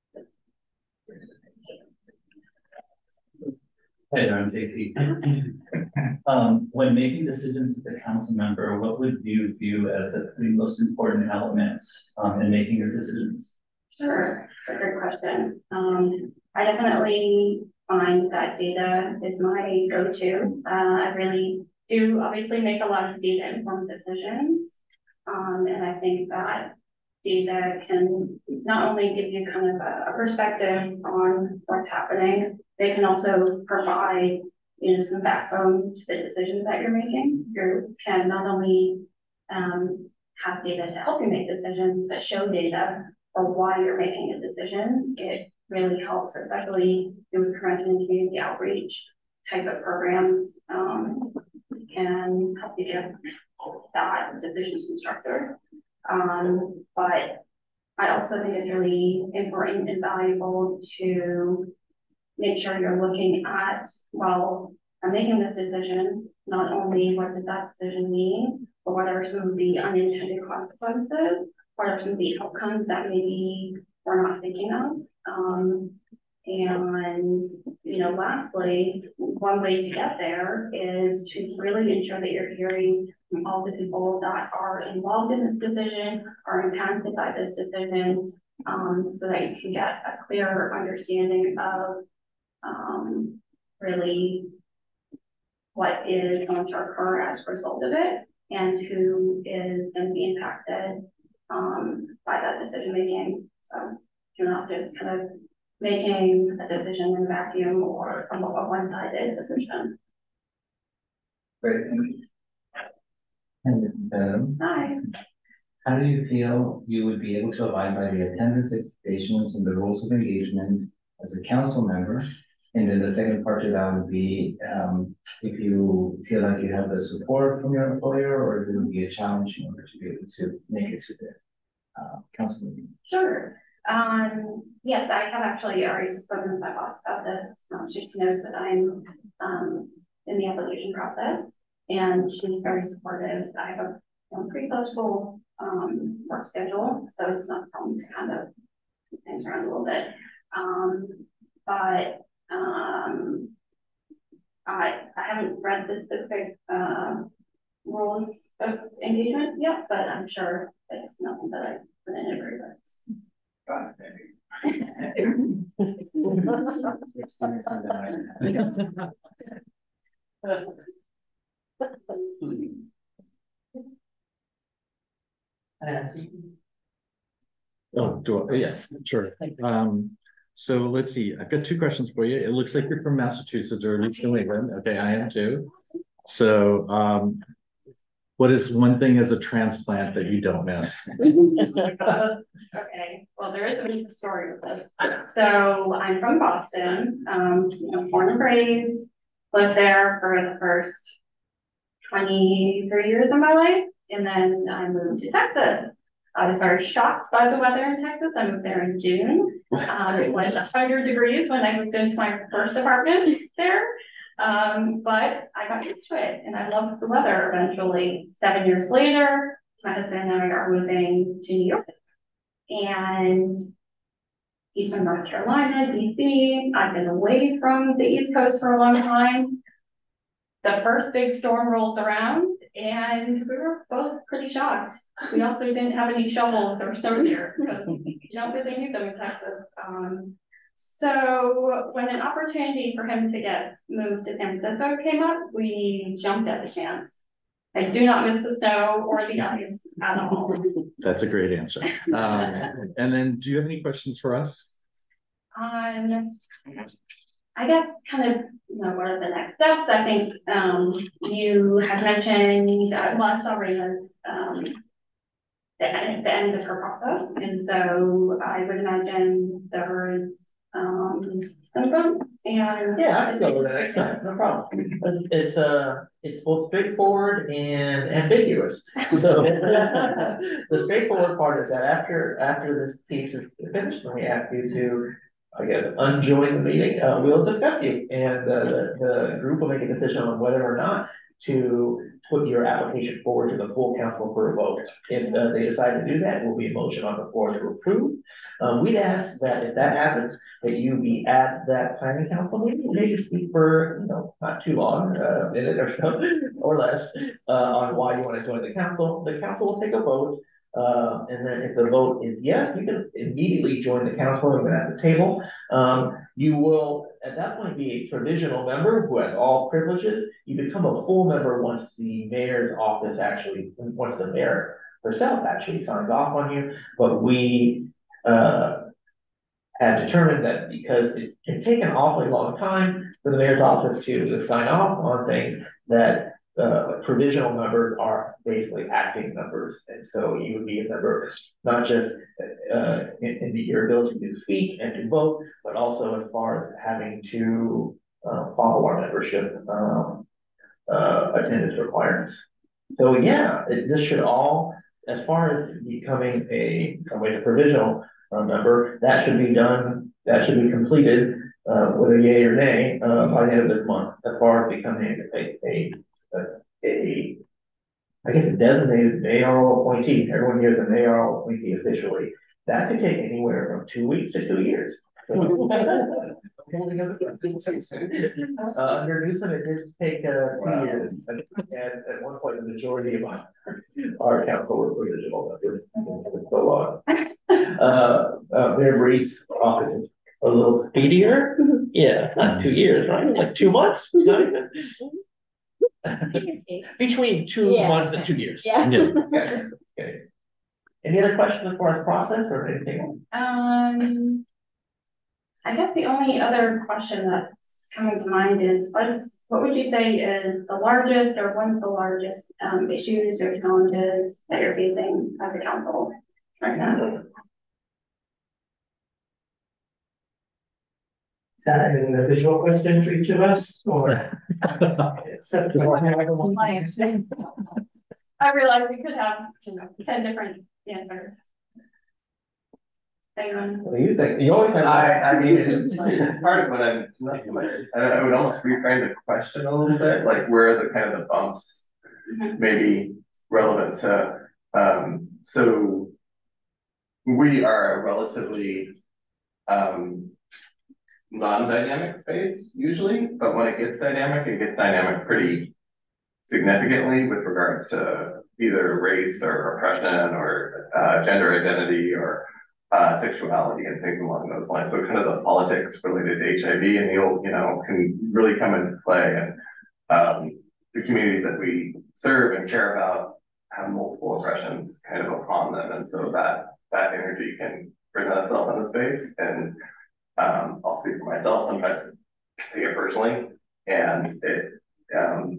Hey there, I'm J P. Um, when making decisions as a council member, what would you view as the three most important elements um, in making your decisions? Sure, it's a great question. Um, I definitely find that data is my go-to. Uh, I really do obviously make a lot of data-informed decisions. Um, and I think that data can not only give you kind of a, a perspective on what's happening, they can also provide, you know, some backbone to the decisions that you're making. You can not only um, have data to help you make decisions, but show data or why you're making a decision. It really helps, especially with prevention and community outreach type of programs, um, can help you get that decisions constructed. Um, but I also think it's really important and valuable to make sure you're looking at, well, I'm making this decision, not only what does that decision mean, but what are some of the unintended consequences, what are some of the outcomes that maybe we're not thinking of. Um, and, you know, lastly, one way to get there is to really ensure that you're hearing from all the people that are involved in this decision, are impacted by this decision, um, so that you can get a clearer understanding of um, really what is going to occur as a result of it and who is going to be impacted um, by that decision making. So you're not just kind of making a decision in a vacuum or a, a one-sided decision. Great, thank you. And um, Hi. how do you feel you would be able to abide by the attendance expectations and the rules of engagement as a council member? And then the second part of that would be um, if you feel like you have the support from your employer, or if it would be a challenge in order to be able to make it to the uh, council meeting. Sure. Um, yes, I have actually already spoken with my boss about this. Um, she knows that I'm um, in the application process, and she's very supportive. I have a you know, pretty flexible um, work schedule, so it's not a problem to kind of move things around a little bit. Um, but um, I I haven't read the specific uh, rules of engagement yet, but I'm sure it's nothing that I put in every Oh, do I, yeah, sure. Um, so let's see, I've got two questions for you. It looks like you're from Massachusetts or at least New England. Okay, I am too. So, um, what is one thing as a transplant that you don't miss? Okay, well, there is a story with this. So I'm from Boston, um, you know, born and raised, lived there for the first twenty-three years of my life, and then I moved to Texas. I was very shocked by the weather in Texas. I moved there in June. Um, it was one hundred degrees when I moved into my first apartment there. Um, but I got used to it and I loved the weather eventually. Seven years later, my husband and I are moving to New York and Eastern North Carolina, D C. I've been away from the East Coast for a long time. The first big storm rolls around and we were both pretty shocked. We also didn't have any shovels or snow here because you don't really need them in Texas. Um, so when an opportunity for him to get moved to San Francisco came up, we jumped at the chance. I do not miss the snow or the ice at all. That's a great answer. Um, and then do you have any questions for us? Um, I guess kind of, you know, what are the next steps? I think um, you had mentioned, uh, well, I saw Raina's um, the, the end of her process. And so I would imagine there is um, some votes and. Yeah, I can go over that next time, no problem. It's uh, it's both straightforward and ambiguous. So the straightforward part is that after, after this piece is finished, let me ask you to, I guess, unjoin the meeting, uh, we'll discuss you, and uh, the, the group will make a decision on whether or not to put your application forward to the full council for a vote. If uh, they decide to do that, it will be a motion on the floor to approve. Um, we'd ask that if that happens, that you be at that planning council meeting, maybe speak for, you know, not too long, uh, a minute or so, or less, uh, on why you want to join the council. The council will take a vote. Uh, and then if the vote is yes, you can immediately join the council and at the table. Um, you will at that point be a provisional member who has all privileges. You become a full member once the mayor's office actually, once the mayor herself actually signs off on you. But we uh, have determined that because it can take an awfully long time for the mayor's office to, to sign off on things, that Uh, provisional members are basically acting members, and so you would be a member not just uh, in, in the, your ability to speak and to vote, but also as far as having to uh, follow our membership um, uh, attendance requirements. So yeah, it, this should all, as far as becoming a some way a provisional uh, member, that should be done. That should be completed uh, whether yay or nay, uh, by the end of this month, as far as becoming a, a, a, a I guess a designated mayoral appointee. Everyone here is a mayoral appointee officially. That could take anywhere from two weeks to two years. Uh, under Newsom, it did take, uh, two years, and at one point, the majority of our, our council were original members, so on. Uh, uh, Mayor Breed's office is a little speedier, yeah, not two years, right, like two months, not even. Between two Yeah. months and two years. Yeah. Okay, okay. Any other questions as far as process or anything else? Um, I guess the only other question that's coming to mind is what's, what would you say is the largest or one of the largest um, issues or challenges that you're facing as a council right now? Is that an individual question for each of us, or? Except for- I realize we could have, you know, ten different answers. Anyone? What do you think? You always have. I, I mean, it's part of what I'm, not so much, I, I would almost reframe the question a little bit, like where are the kind of the bumps Mhm. maybe relevant to, um, so we are a relatively, um, non-dynamic space usually, but when it gets dynamic, it gets dynamic pretty significantly with regards to either race or oppression or uh, gender identity or uh, sexuality and things along those lines. So kind of the politics related to H I V and the old, you know, can really come into play. And um, the communities that we serve and care about have multiple oppressions kind of upon them. And so that that energy can present itself in the space. And um, I'll speak for myself, sometimes I take it personally. And it um,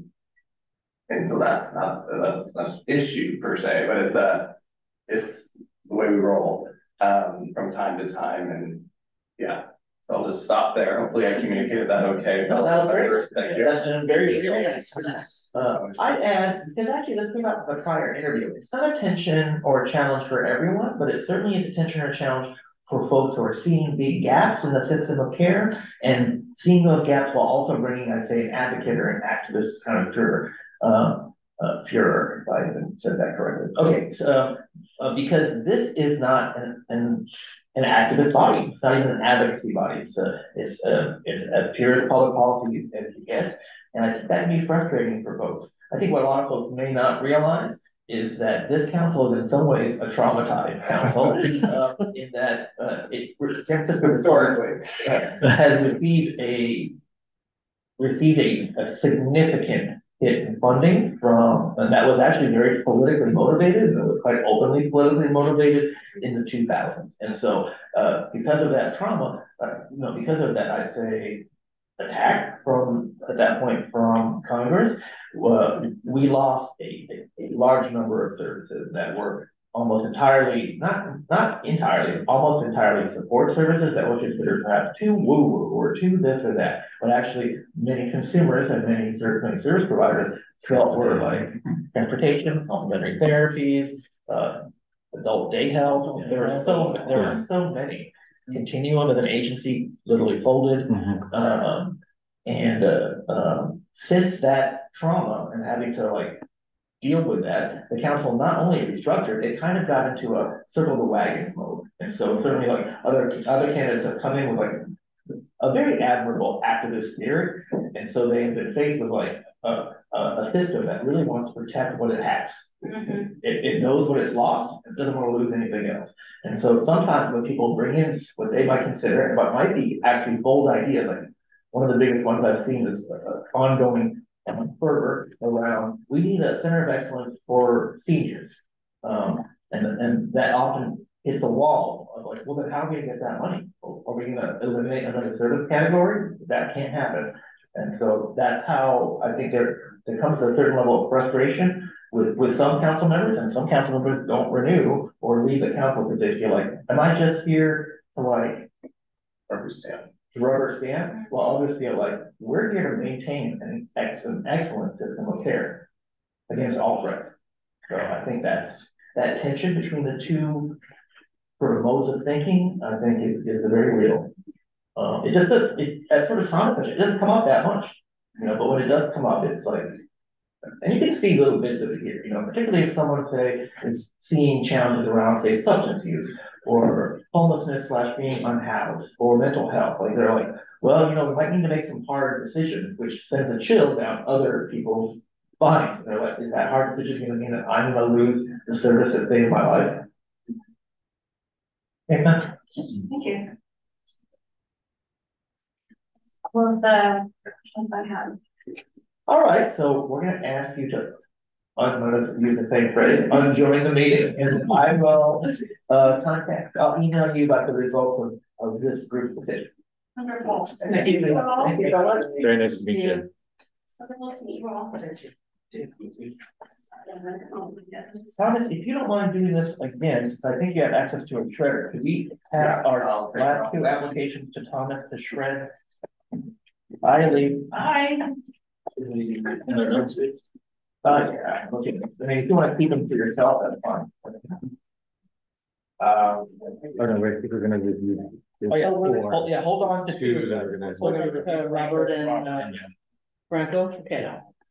and so that's not that's not an issue per se, but it's a it's the way we roll um, from time to time, and yeah. So I'll just stop there. Hopefully, I communicated that okay. No, that was great. Thank you. That's been very, very nice. Uh, I'd add, because actually this came up in the prior interview, it's not a tension or a challenge for everyone, but it certainly is a tension or a challenge for folks who are seeing big gaps in the system of care and seeing those gaps while also bringing, I'd say, an advocate or an activist kind of through. Um, uh, Führer, if I even said that correctly. Okay, so uh, because this is not an, an an activist body, it's not even an advocacy body. It's a it's a it's as pure as public policy as you get, and I think that can be frustrating for folks. I think what a lot of folks may not realize is that this council is in some ways a traumatized council, uh, in that uh, it San Francisco historically uh, has received a received a, a significant hit in funding from, and that was actually very politically motivated, and it was quite openly politically motivated in the two thousands. And so, uh, because of that trauma, uh, you know, because of that, I'd say, attack from, at that point, from Congress, uh, we lost a, a, a large number of services that were almost entirely, not not entirely, almost entirely support services that were considered perhaps too woo-woo or too this or that, but actually many consumers and many service, service providers felt were like transportation, complementary therapies, uh, adult day health. There were so there were so many. Continuum as an agency literally folded. Mm-hmm. Um, and uh, um, since that trauma and having to like deal with that, the council not only restructured, it kind of got into a circle the wagons mode. And so certainly like other other candidates have come in with like a very admirable activist spirit. And so they have been faced with like a, a, a system that really wants to protect what it has. Mm-hmm. It, it knows what it's lost, it doesn't want to lose anything else. And so sometimes when people bring in what they might consider and what might be actually bold ideas, like one of the biggest ones I've seen is uh, ongoing fervor around, we need a center of excellence for seniors. Um, and, and that often hits a wall of like, well, then how are we gonna get that money? Are we gonna eliminate another service category? That can't happen. And so that's how I think there, there comes to a certain level of frustration with, with some council members, and some council members don't renew or leave the council because they feel like, am I just here to like Understand. to rubber stamp? While others feel like we're here to maintain an excellent, excellent system of care against all threats. So I think that's that tension between the two sort of modes of thinking, I think is, is very real. Um, it just, does- it, as sort of Thomas, it doesn't come up that much, you know, but when it does come up, it's like. And you can see little bits of it here, you know, particularly if someone say is seeing challenges around, say, substance use or homelessness slash being unhoused or mental health, like they're like, well, you know, we might need to make some hard decisions, which sends a chill down other people's bodies. They're like, is that hard decision gonna mean that I'm gonna lose the service that saved my life? Amen. Thank you. Well, the questions I have. All right, so we're gonna ask you to, I'm gonna use the same phrase, unjoin the meeting, and I will, uh, contact, I'll email you about the results of, of this group decision. Wonderful. Thank you. Thank you so much. Very nice to meet you. Wonderful to meet you all. Thomas, if you don't mind doing this again, since I think you have access to a shredder, could we have our last two applications to Thomas to shred? Bye, Lee. Bye. Uh, yeah, okay, I mean, if you wanna keep them for yourself, that's fine. Um, Oh, no, wait, I think we're gonna review. oh yeah, hold, yeah, hold on to Two two. that are gonna- Hold on, uh, Robert and, uh, Franco, okay.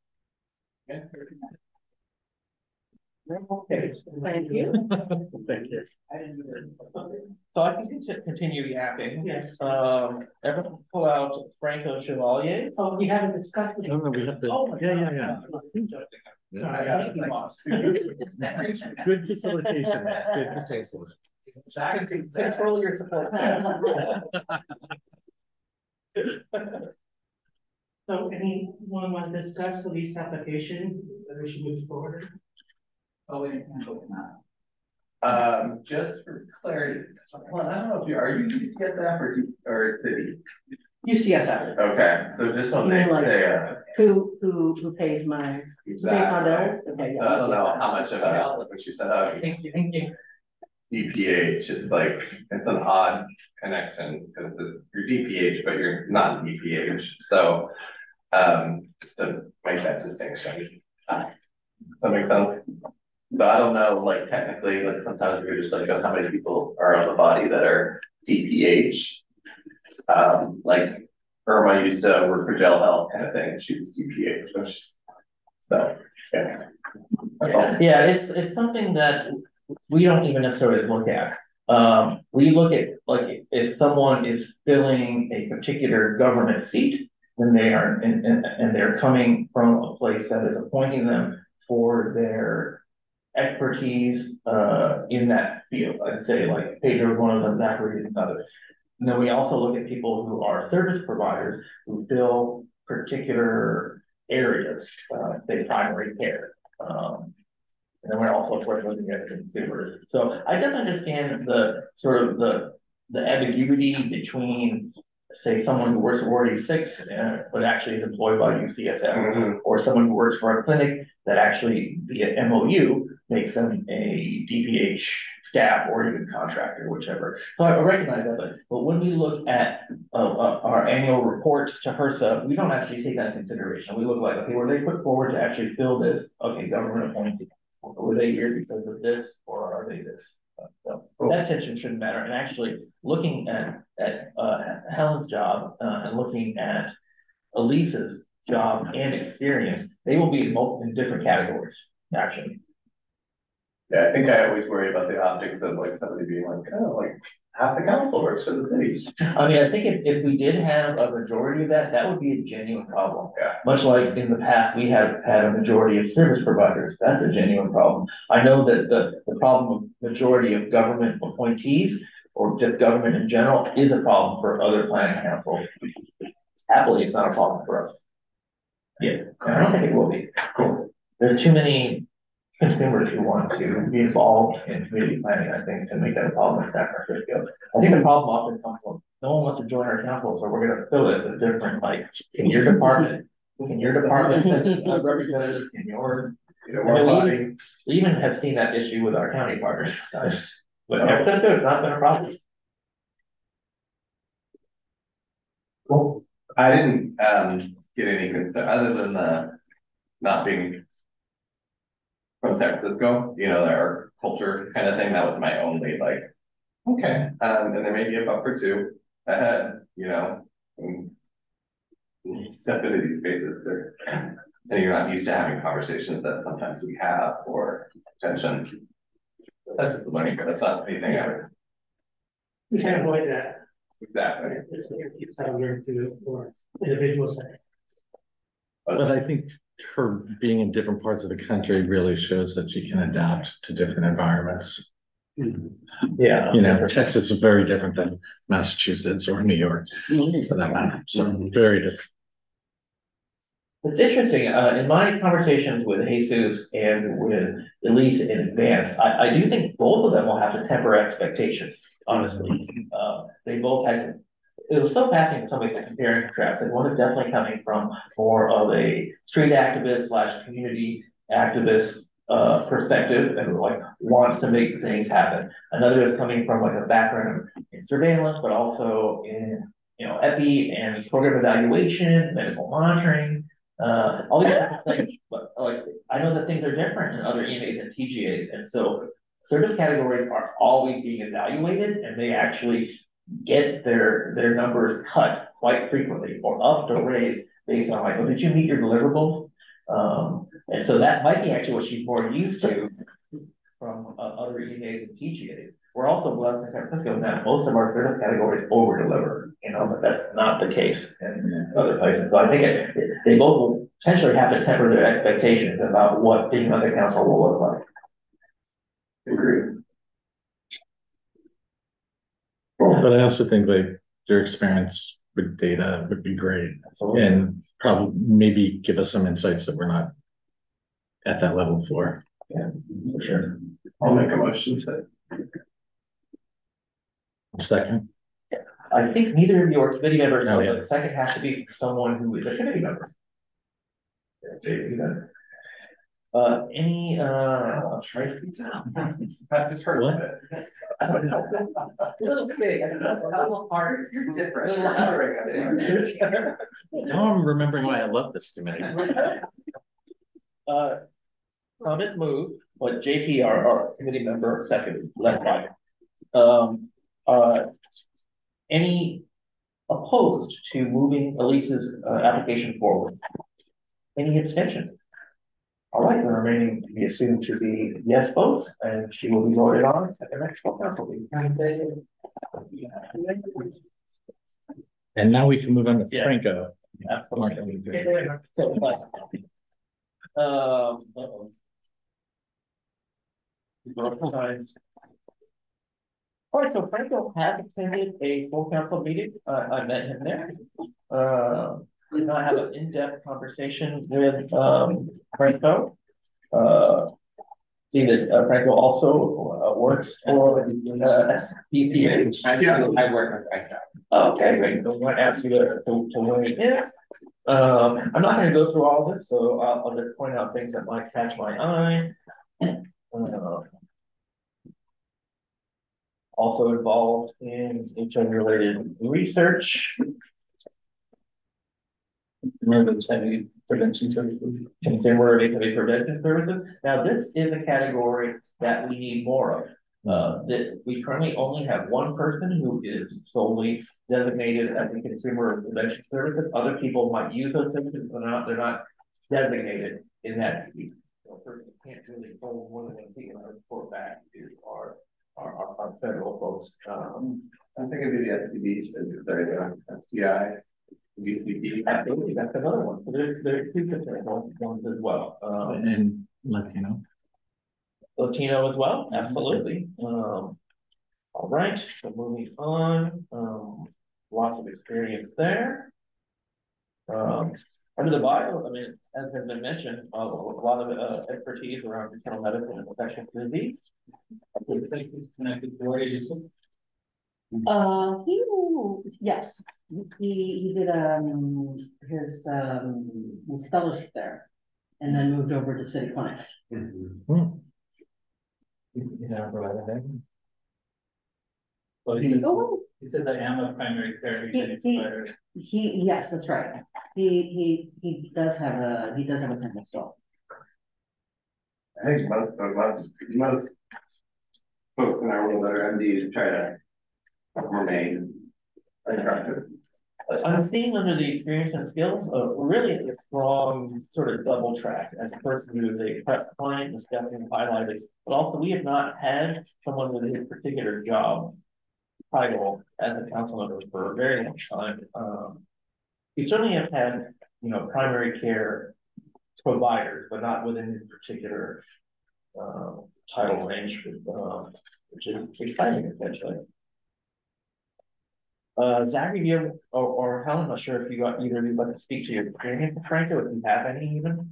Okay. Thank you. Thank you. So I can conti- continue yapping. Yes. Um, everyone pull out Franco Chevalier. Oh, we haven't discussed it. No, no, we have to, Oh, yeah, yeah, yeah. Sorry. I got it lost. Good facilitation, good facilitation. Control your support. So anyone want to discuss the lease application, that we should move forward? Oh, wait. Um, just for clarity, well, I don't know if you, are you U C S F or, D- or city? U C S F, Okay, so just want You to mean like- say, uh, who, who, who pays my, who pays my exactly. bills? Okay, So I yeah. don't know how much of a, like what you said, uh, Thank you, thank you. D P H, it's like, it's an odd connection, because you're D P H, but you're not D P H, so. Um, just to make that distinction. Does that make sense? So I don't know, like technically, like sometimes we're just like, oh, how many people are on the body that are D P H? Um, like Irma used to work for Gel Health kind of thing, she was D P H, so she's, so, yeah. That's all. Yeah, it's, it's something that we don't even necessarily look at. Um, we look at, like, if someone is filling a particular government seat, then they are, and, and, and they're coming from a place that is appointing them for their expertise, uh, in that field. I'd say like Pedro is one of them, Zachary is another. And then we also look at people who are service providers who fill particular areas, uh, say primary care. Um, and then we're also, of course, looking at consumers. So I don't understand the sort of the, the ambiguity between, say, someone who works at Ward eighty-six, uh, but actually is employed by U C S F, Mhm. or someone who works for a clinic that actually via M O U makes them a D P H staff or even contractor, whichever. So I recognize that, but, but when we look at, uh, uh, our annual reports to HRSA, we don't actually take that into consideration. We look like, okay, were they put forward to actually fill this? Okay, government appointed. Were they here because of this, or are they this? Uh, So that tension shouldn't matter. And actually, looking at, at, uh, Helen's job, uh, and looking at Elise's job and experience, they will be in multiple, in different categories, actually. Yeah, I think I always worry about the optics of like somebody being like, oh, like half the council works for the city. I mean, I think if, if we did have a majority of that, that would be a genuine problem. Yeah. Much like in the past, we have had a majority of service providers. That's a genuine problem. I know that the, the problem of majority of government appointees or just government in general is a problem for other planning councils. Happily, it's not a problem for us. Yeah, and I don't think it will be. There's too many consumers who want to be involved in community planning, I think, to make that a problem in San Francisco. I think the problem often comes from, no one wants to join our council, so we're gonna fill it with different, like, in your department, in your department, uh, representatives, in yours. You know, I mean, more we body. even, we even have seen that issue with our county partners, guys. But San Francisco, it's not been a problem. Cool. I didn't um get any concern, other than the not being from San Francisco, you know, our culture kind of thing, that was my only like, okay, um, and there may be a buffer too. ahead, you know? And you step into these spaces, they're, and you're not used to having conversations that sometimes we have, or tensions. That's just the learning curve. That's not anything I would. We can avoid that. Exactly. It's how we're to for individuals. But I think her being in different parts of the country really shows that she can adapt to different environments. Yeah. You know, Texas is very different than Massachusetts or New York for that matter. So very different. It's interesting, uh, in my conversations with Jesus and with Elise in advance, I, I do think both of them will have to temper expectations, honestly. Uh, they both had, it was so fascinating in some ways to compare and contrast, and one is definitely coming from more of a street activist slash community activist uh, perspective and like wants to make things happen. Another is coming from like a background in surveillance, but also in, you know, epi and program evaluation, medical monitoring, uh, all these different things. But like, I know that things are different in other E M As and T G As. And so service categories are always being evaluated, and they actually get their, their numbers cut quite frequently or upped or raised based on like, oh, did you meet your deliverables? Um, and so that might be actually what she's more used to from uh, other E M As and T G As. We're also blessed in San Francisco that most of our service categories over deliver, you know, but that's not the case in other places. So I think it, it, they both will potentially have to temper their expectations about what being on the council will look like. Agreed. But I also think like their experience with data would be great. Absolutely. And probably maybe give us some insights that we're not at that level for. Yeah, for sure. I'll make a motion to. Second. I think neither of you are committee members, so Oh, yeah. the second has to be someone who is a committee member. Uh, any, uh, I'll try to. I've just heard of it. I don't know. A little big, I don't know, a little hard. You're different. Now I'm remembering why I love this committee. Uh, Thomas moved, but J P, our, our committee member, second, left by. Um, uh, any opposed to moving Elise's uh, application forward? Any abstention? All right, the remaining to be assumed to be yes votes, and she will be voted on at the next full council meeting. And now we can move on to Yeah. Franco. Absolutely. Um, uh-oh. All right, so Franco has attended a full council meeting. Uh, I met him there. Uh, did not have an in-depth conversation with um Franco. Uh, see that uh, Franco also uh, works for uh, S P P H. I do, I work with Franco. Okay, great. I'm going to ask you to, to, to weigh in. Um, I'm not going to go through all of it, so I'll, I'll just point out things that might catch my eye. Uh, also involved in H I V related research. Remember H I V prevention services. Consumer H I V prevention services. Now, this is a category that we need more of. Uh, that we currently only have one person who is solely designated as a consumer prevention services. Other people might use those services, but not, they're not designated in that. So a person can't really hold one of them and report back to our, our, our, our federal folks. Um, I think it'd be the S T D, sorry, the S T I. B C P. Absolutely, that's another one. So there's, there's two different ones as well. Um, And Latino. Latino as well, absolutely. Um, all right, so moving on, um, lots of experience there. Um, under the bio, I mean, as has been mentioned, uh, a lot of uh, expertise around internal medicine and infectious disease. Connected to our agency. Uh, he, yes, he, he did, um, his, um, his fellowship there. And then moved over to City Clinic. Hmm. You know, provide that. Well, he, Oh. he says I am a primary care He, he, he, yes, that's right. He, he, he does have a, he does have a dental stall. I think most, most, most folks in our world that are M Ds try to remain attractive. I'm seeing under the experience and skills, uh, really a strong sort of double track as a person who is a prep client, is definitely highlighted. But also, we have not had someone with his particular job title as a council member for a very long time. Um, we certainly have had, you know, primary care providers, but not within his particular uh, title range, uh, which is exciting, essentially. Uh, Zachary, you have, or, or Helen, I'm not sure if you got either of you like to speak to your experience with Franco, if you have any even.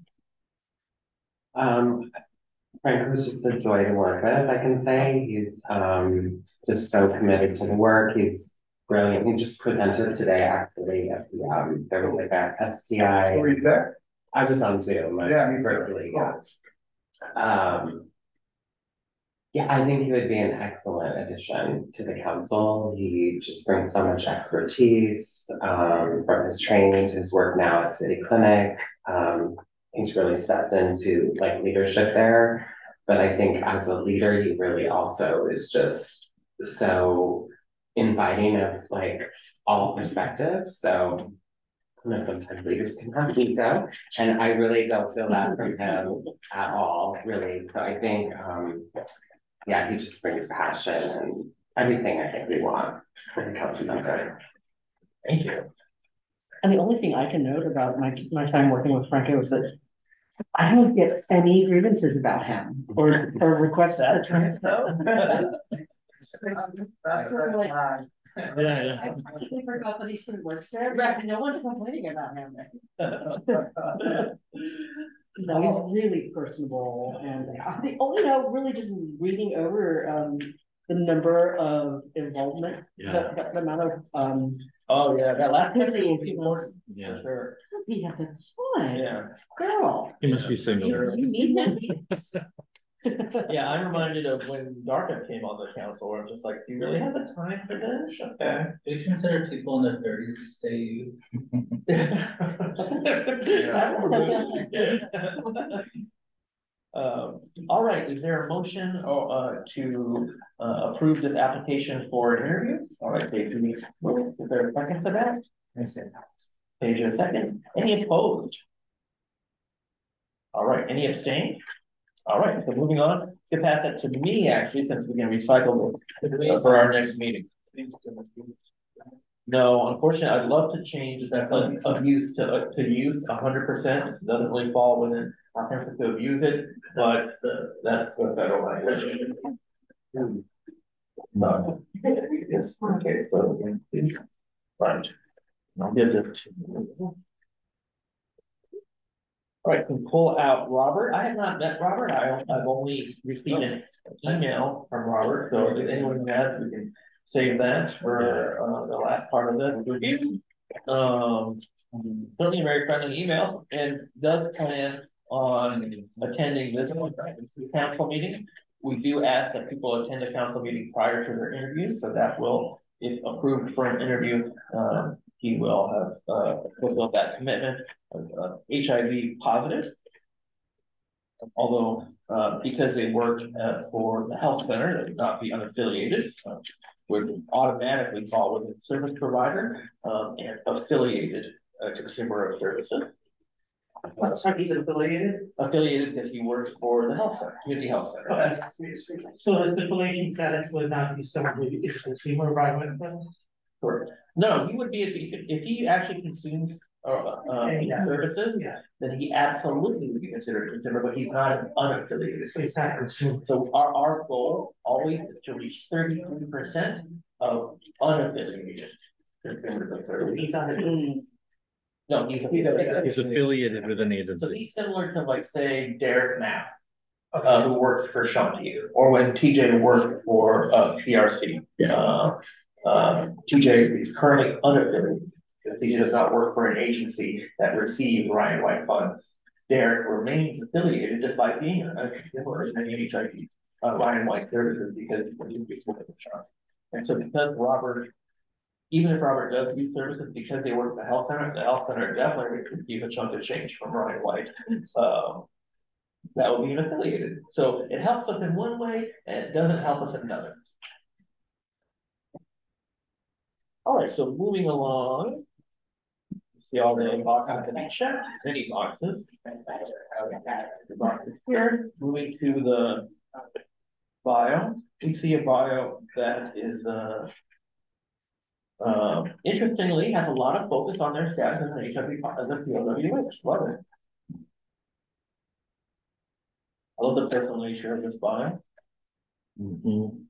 Um, Frank was just a joy to work with, I can say. He's um just so committed to the work. He's brilliant. He just presented today actually at the um there was like a S T I. Were you there? I was on Zoom. I Yeah, me too. virtually, yeah. Um yeah, I think he would be an excellent addition to the council. He just brings so much expertise um from his training to his work now at City Clinic. Um he's really stepped into like leadership there. But I think as a leader, he really also is just so inviting of like all perspectives. So you know, sometimes leaders can have ego, and I really don't feel that from him at all, really. So I think um yeah, he just brings passion and everything I think we want when it comes to member. Thank you. And the only thing I can note about my, my time working with Franco is that I don't get any grievances about him or, or requests to transfer. That's like, Yeah, yeah. I completely forgot that he still works there, but no one's complaining about him. No, he's really personable and I think, oh, you know, really just reading over um the number of involvement, Yeah. the, the, the amount of um. Oh, yeah, that last activity picture in will be people's. important. Yeah. Sure. Does he have that sign? Yeah. Girl. He must be single. You you need that. Yeah, I'm reminded of when Darka came on the council, where I'm just like, do you really have the time for this? Okay. Do you consider people in their thirties to stay youth? Um, all right, is there a motion or uh to uh approve this application for an interview? All right, Dave, do we, is there a second for that? I said. Page a second. Any opposed? All right, any abstain? All right, so moving on, you can pass that to me actually, since we can recycle this uh, for our next meeting. No, unfortunately, I'd love to change that of, of use to uh, to use a hundred percent. It doesn't really fall within our preference to use it, but uh, that's what federal language. No. Yes, okay, so right. I'll give this to you. All right, can pull out Robert. I have not met Robert. I, I've only received an email from Robert. So if anyone has, we can save that for uh, the last part of the review. Um, certainly a very friendly email and does plan on attending this council meeting. We do ask that people attend a council meeting prior to their interview, so that will, if approved for an interview, um, he will have uh, fulfilled that commitment. Uh, H I V positive, although uh, because they work uh, for the health center, they would not be unaffiliated, uh, would automatically fall within service provider um, and affiliated uh, consumer of services. What, sorry, he's affiliated? Affiliated because he works for the health center, community health center. Okay. So the affiliation status would not be someone who is a consumer of private funds? Correct. No, he would be, if he, if he actually consumes uh, uh, Yeah. services, Yeah. then he absolutely would be considered a consumer, but he's not an unaffiliated. So it's not consumer. So our, our goal always is to reach thirty-three percent of unaffiliated consumers of services. He's on the. No, he's. He's affiliated with an So agency. he's similar to like, say, Derek Knapp, uh, who works for Shanti, or when T J worked for, uh, P R C. Yeah. Uh, um, T J is currently unaffiliated, because he does not work for an agency that receives Ryan White funds. Derek remains affiliated just by being a consumer in the H I V, uh, Ryan White services, because he's with the Shanti. And so because Robert, even if Robert does use services because they work at the health center, the health center definitely could receive a chunk of change from Ryan White. Um, that would be an affiliated. So it helps us in one way and it doesn't help us in another. All right, so moving along. See all the boxes to be checked, many boxes. The boxes here, moving to the bio, we see a bio that is, uh, uh, interestingly, has a lot of focus on their status as an H I V as a P O W H. Love it. I love the personal nature of this bio. Mhm.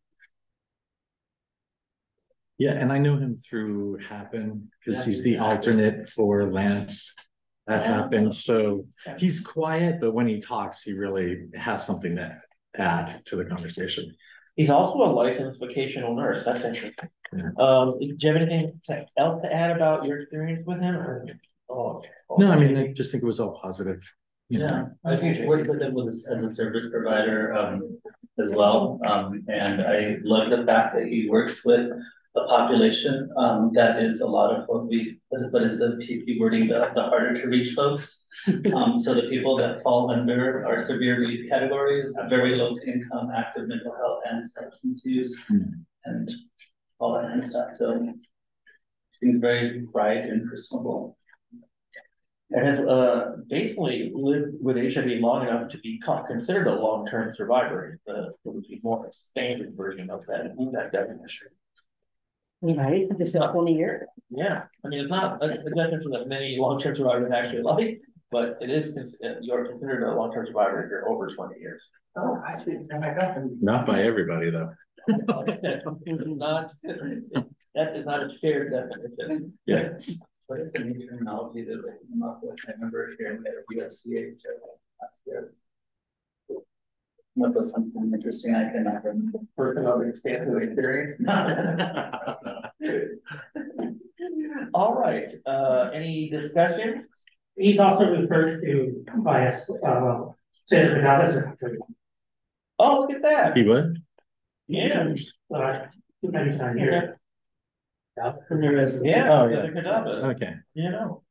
Yeah, and I know him through Happen, because he's the alternate for Lance at Happen, so he's quiet, but when he talks, he really has something to add to the conversation. He's also a licensed vocational nurse. That's interesting. Yeah. Um, do you have anything to- else to add about your experience with him? Or, oh, No, I mean, I just think it was all positive. you know. Yeah, I think worked with him with this as a service provider um as well. Um and I love the fact that he works with a population um that is a lot of what we, what is the P P wording, the the harder to reach folks. Um so the people that fall under our severe need categories, very low income, active mental health and substance use and all that kind of stuff. So seems very bright and personable. And has uh basically lived with H I V long enough to be con- considered a long-term survivor. The it would be more expanded version of that, that definition. Right, just a twenty years. Yeah, I mean, it's not a, a definition that many long-term survivors actually like, but it is, cons- uh, you're considered a long-term survivor if you're over twenty years. Oh, actually, I got them. Not by everybody, though. Not, that is not a shared definition. Yes. What is the new terminology that they came up with? I remember hearing that at U S C H last year. What was something interesting I cannot remember. Personal experience experience. All right, uh, any discussion? He's also referred to by us, uh, Senator Gonzalez. Oh, look at that. He would? Yeah. Uh, he's not here. Yeah. Oh, Senator yeah. Cadava, Okay. you know.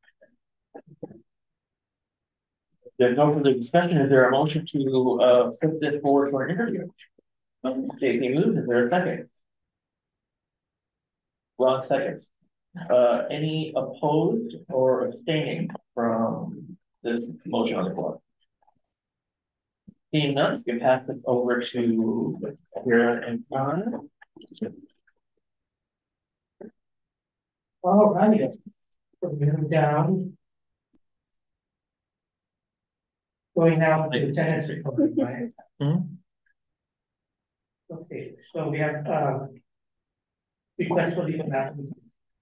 There's no further discussion. Is there a motion to, uh, put this forward for an interview? Um, J P moves, is there a second? Ron seconds. Uh, any opposed or abstaining from this motion on the floor? Seeing none, you can pass it over to Vera and Ron. All right. Going down. Going down to the tenants report, right? Hmm? Okay, so we have, um. Request for legal matters.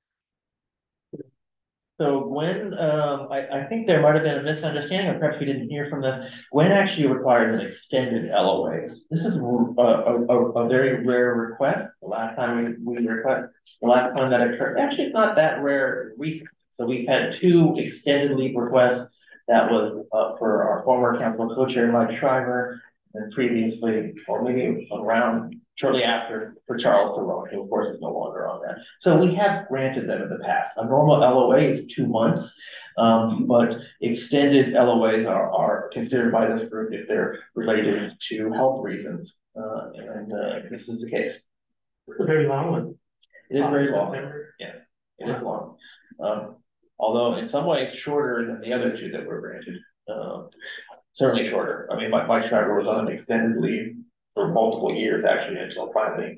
So when, um, I, I think there might have been a misunderstanding, or perhaps we didn't hear from this, when actually requires an extended L O A. This is a, a, a, a very rare request. The last time we, we request, the last time that occurred, actually it's not that rare recently. So we've had two extended leave requests. That was, uh, for our former council co-chair, Mike Shriver, and previously, or maybe around shortly after, for Charles Theron, who of course is no longer on that. So we have granted them in the past. A normal L O A is two months, um, but extended L O As are, are considered by this group if they're related to health reasons. Uh, and, uh, this is the case. It's a very long one. It is very long. Yeah, it is long. Um, although in some ways shorter than the other two that were granted. Um, certainly shorter. I mean, Mike, Mike Shriver was on an extended leave for multiple years actually until finally.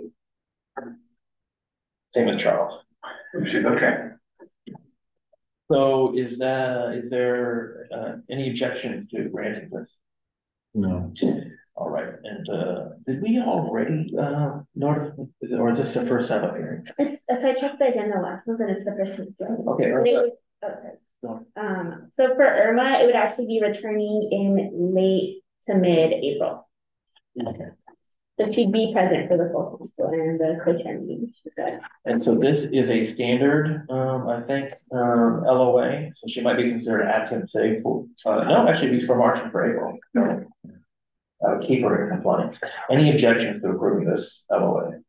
Same with Charles. She's okay. So is that, is there uh, any objection to granting this? No. All right, and uh, did we already uh, notify, is it, or is this the first time of hearing? It's, so I checked the agenda last month and it's the first one. Okay. But it was- okay. Go Um, so for Irma, it would actually be returning in late to mid-April. Okay. So she'd be present for the full council and the co-chair meeting. And so this is a standard, um, I think, um, L O A, so she might be considered absent, say, for, uh, no, actually, it'd be for March and for April. No. I would keep her in compliance. Any objections to approving this L O A?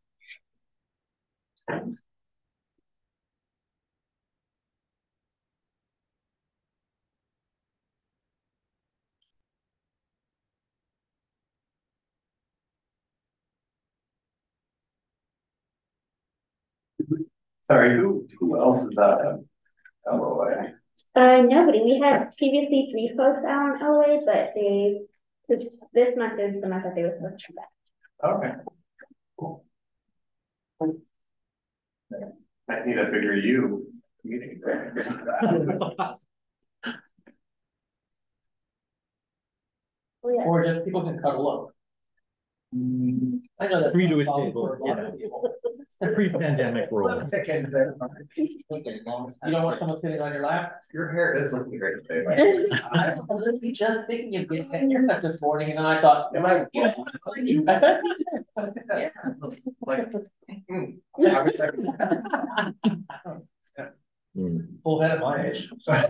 Sorry, who, who else is that? L O A? Uh, nobody, we had previously three folks out on L O A, but they, this, this month is the month that they were supposed to come back. Okay. Cool. I need a bigger you meeting. Oh, yeah. Or just people can cuddle up. I know that. Three to a solid table, for a lot of yeah. people. The pre-pandemic rule. You don't want someone sitting on your lap? Your hair is looking great today. I was literally just thinking of getting that haircut this morning, and then I thought, Am I? you know, you- Yeah. Like, mm, I wish I could- Hmm. Full head at my age.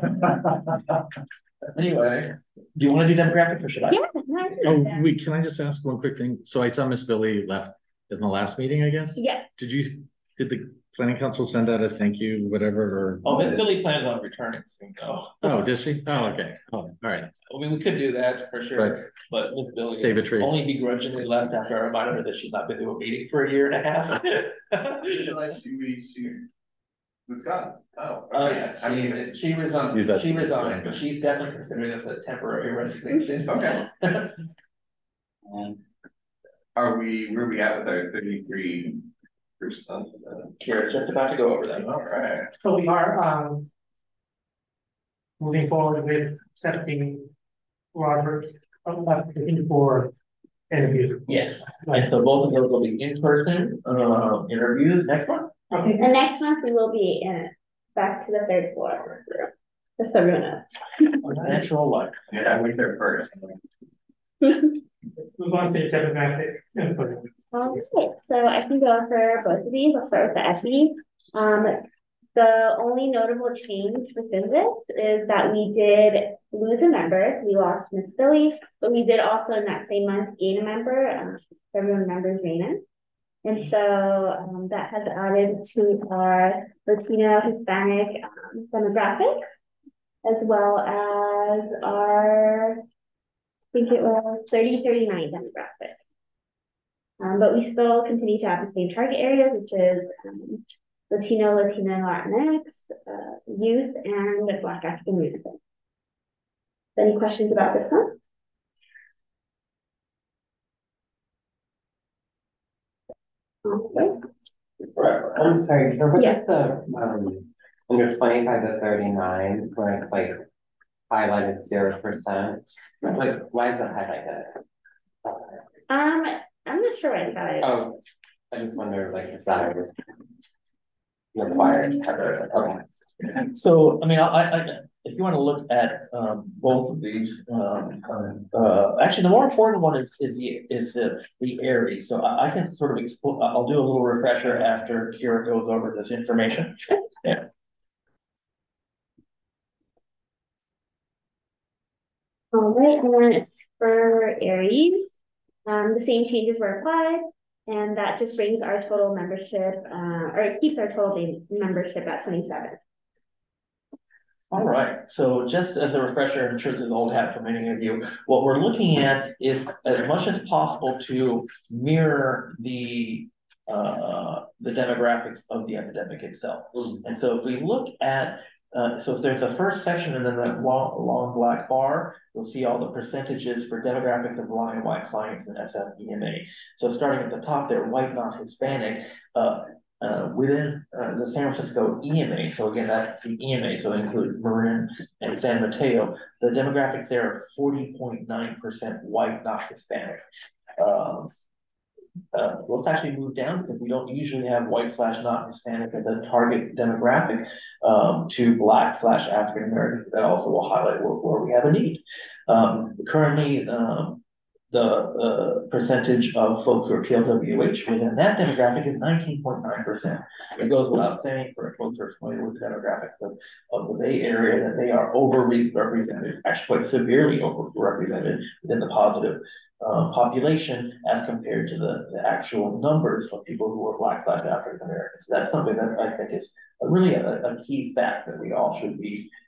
Anyway, do you wanna do demographics or should I? Yeah. no, I think Oh, so. wait, can I just ask one quick thing? So I saw Miss Billy left in the last meeting, I guess? Yeah, Did you, did the planning council send out a thank you, whatever, or? Oh, Miss Billy plans on returning soon, though. Oh, does she? Oh, okay. Oh, all right. I mean, we could do that for sure, but Miss Billy. Save a tree. Only begrudgingly left after I reminded her that she's not been to a meeting for a year and a half. I realized she, we, she was gone. Oh, Oh, okay. yeah, I mean, she, she resigned, Use that she to- resigned, but she's definitely considering this a temporary resignation. okay. Um, Are we, where we at with our thirty-three percent? Kira's just about to go over that. All right. So we are, um. Moving forward with accepting Robert, uh, looking for interview. Yes, and so both of those will be in-person, uh, interviews next month. Okay. and next month we will be in, back to the third floor. Just so everyone knows. Natural light. Yeah, I went there first. Move on to the demographic input. Okay, so I can go for both of these. I'll start with the equity. Um, the only notable change within this is that we did lose a member, so we lost Miss Billy, but we did also in that same month gain a member. Um, everyone remembers Raina. And so um, that has added to our Latino Hispanic um, demographic, as well as our, I think it was thirty thirty-nine demographic. Um, but we still continue to have the same target areas, which is um, Latino, Latino, Latinx, uh, youth, and Black African American. Any questions about this one? Okay. I'm sorry, so what Yeah. is the, um, under twenty-five to thirty-nine, where it's like highlighted zero percent? Like, why is it highlighted? Um, I'm not sure what I Oh, I just wonder, like, if that was required, to cover it. Okay. So, I mean, I, I, if you want to look at, um, both of these, um, uh, actually, the more important one is, is the, is the, the Aries. So I, I can sort of explore, I'll do a little refresher after Kira goes over this information. Yeah. All right, and then it's for Aries. Um, the same changes were applied, and that just brings our total membership, uh, or it keeps our total membership at twenty-seven. All right, so just as a refresher, I'm sure this is old hat for many of you, what we're looking at is as much as possible to mirror the uh, the demographics of the epidemic itself. And so if we look at, uh, so if there's a first section and then that long, long black bar, you'll see all the percentages for demographics of black and white clients in S F E M A. So starting at the top there, white, not Hispanic, uh, Uh, within uh, the San Francisco E M A, so again, that's the E M A, so it includes Marin and San Mateo, the demographics there are forty point nine percent white, not Hispanic. Um, uh, let's actually move down because we don't usually have white slash not Hispanic as a target demographic um, to black slash African American. That also will highlight where, where we have a need. Um, currently, um, the uh, percentage of folks who are P L W H within that demographic is nineteen point nine percent. It goes without saying for folks who are familiar with the demographics of, of the Bay Area that they are overrepresented, actually quite severely overrepresented within the positive uh, population as compared to the, the actual numbers of people who are Black, Black African Americans. So that's something that I think is a really a, a key fact that we all should be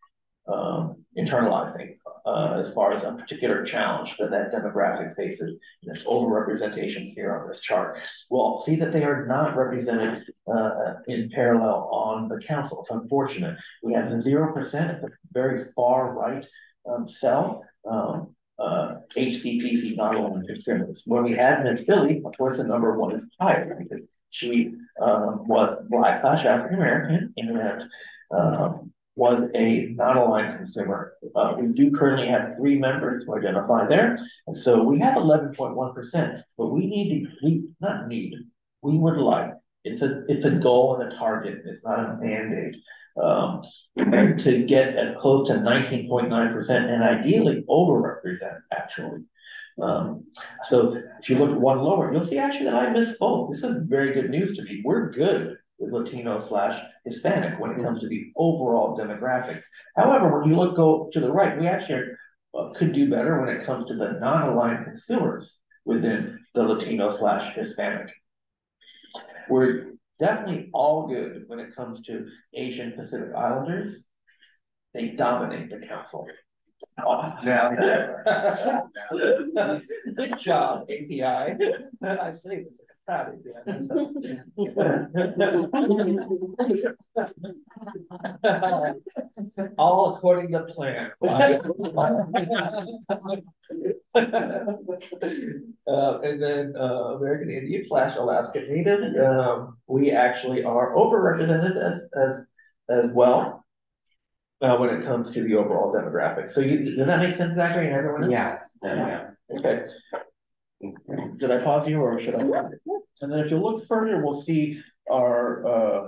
um, internalizing uh, as far as a particular challenge that that demographic faces, this overrepresentation here on this chart. We'll see that they are not represented uh, in parallel on the council. It's unfortunate. We have the zero percent at the very far right um, cell. Um, uh, H C P C non-aligned consumers. When we had Miss Billy, of course, the number one is higher because she um, was Black slash African American and um, was a non-aligned consumer. Uh, we do currently have three members who identify there, and so we have eleven point one percent. But we need to, we not need, we would like. It's a it's a goal and a target. It's not a mandate. Um, to get as close to nineteen point nine percent and ideally overrepresent actually. Um, so if you look at one lower, you'll see actually that I misspoke. This is very good news to me. We're good with Latino slash Hispanic when it comes to the overall demographics. However, when you look go to the right, we actually uh, could do better when it comes to the non-aligned consumers within the Latino slash Hispanic. We're definitely all good when it comes to Asian Pacific Islanders. They dominate the council. Oh. Yeah. Good job, A P I. I say this. All according to plan. uh, and then uh, American Indian slash Alaska Native. Um, we actually are overrepresented as as as well uh, when it comes to the overall demographic. So, you, does that make sense, Zachary, and everyone else? Yes. Yeah. Okay. Did I pause you or should I? And then if you look further, we'll see our uh,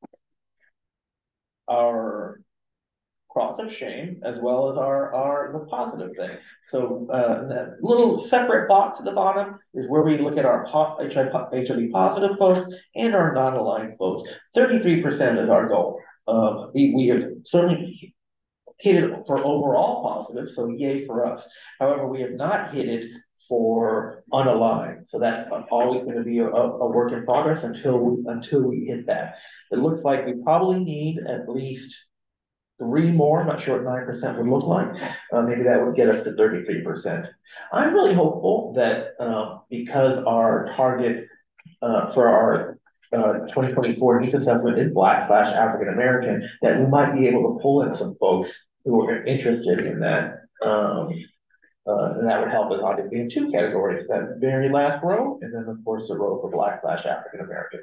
our cross of shame as well as our our the positive thing. So uh, that little separate box at the bottom is where we look at our H I V positive folks and our non-aligned folks. thirty-three percent is our goal. Uh, we we have certainly hit it for overall positive, so yay for us. However, we have not hit it for unaligned. So that's always going to be a, a work in progress until we, until we hit that. It looks like we probably need at least three more. I'm not sure what nine percent would look like. Uh, maybe that would get us to thirty-three percent. I'm really hopeful that uh, because our target uh, for our uh, twenty twenty-four needs assessment is Black slash African American, that we might be able to pull in some folks who are interested in that. Um, Uh, and that would help us obviously in two categories, that very last row, and then of course the row for Black slash African American.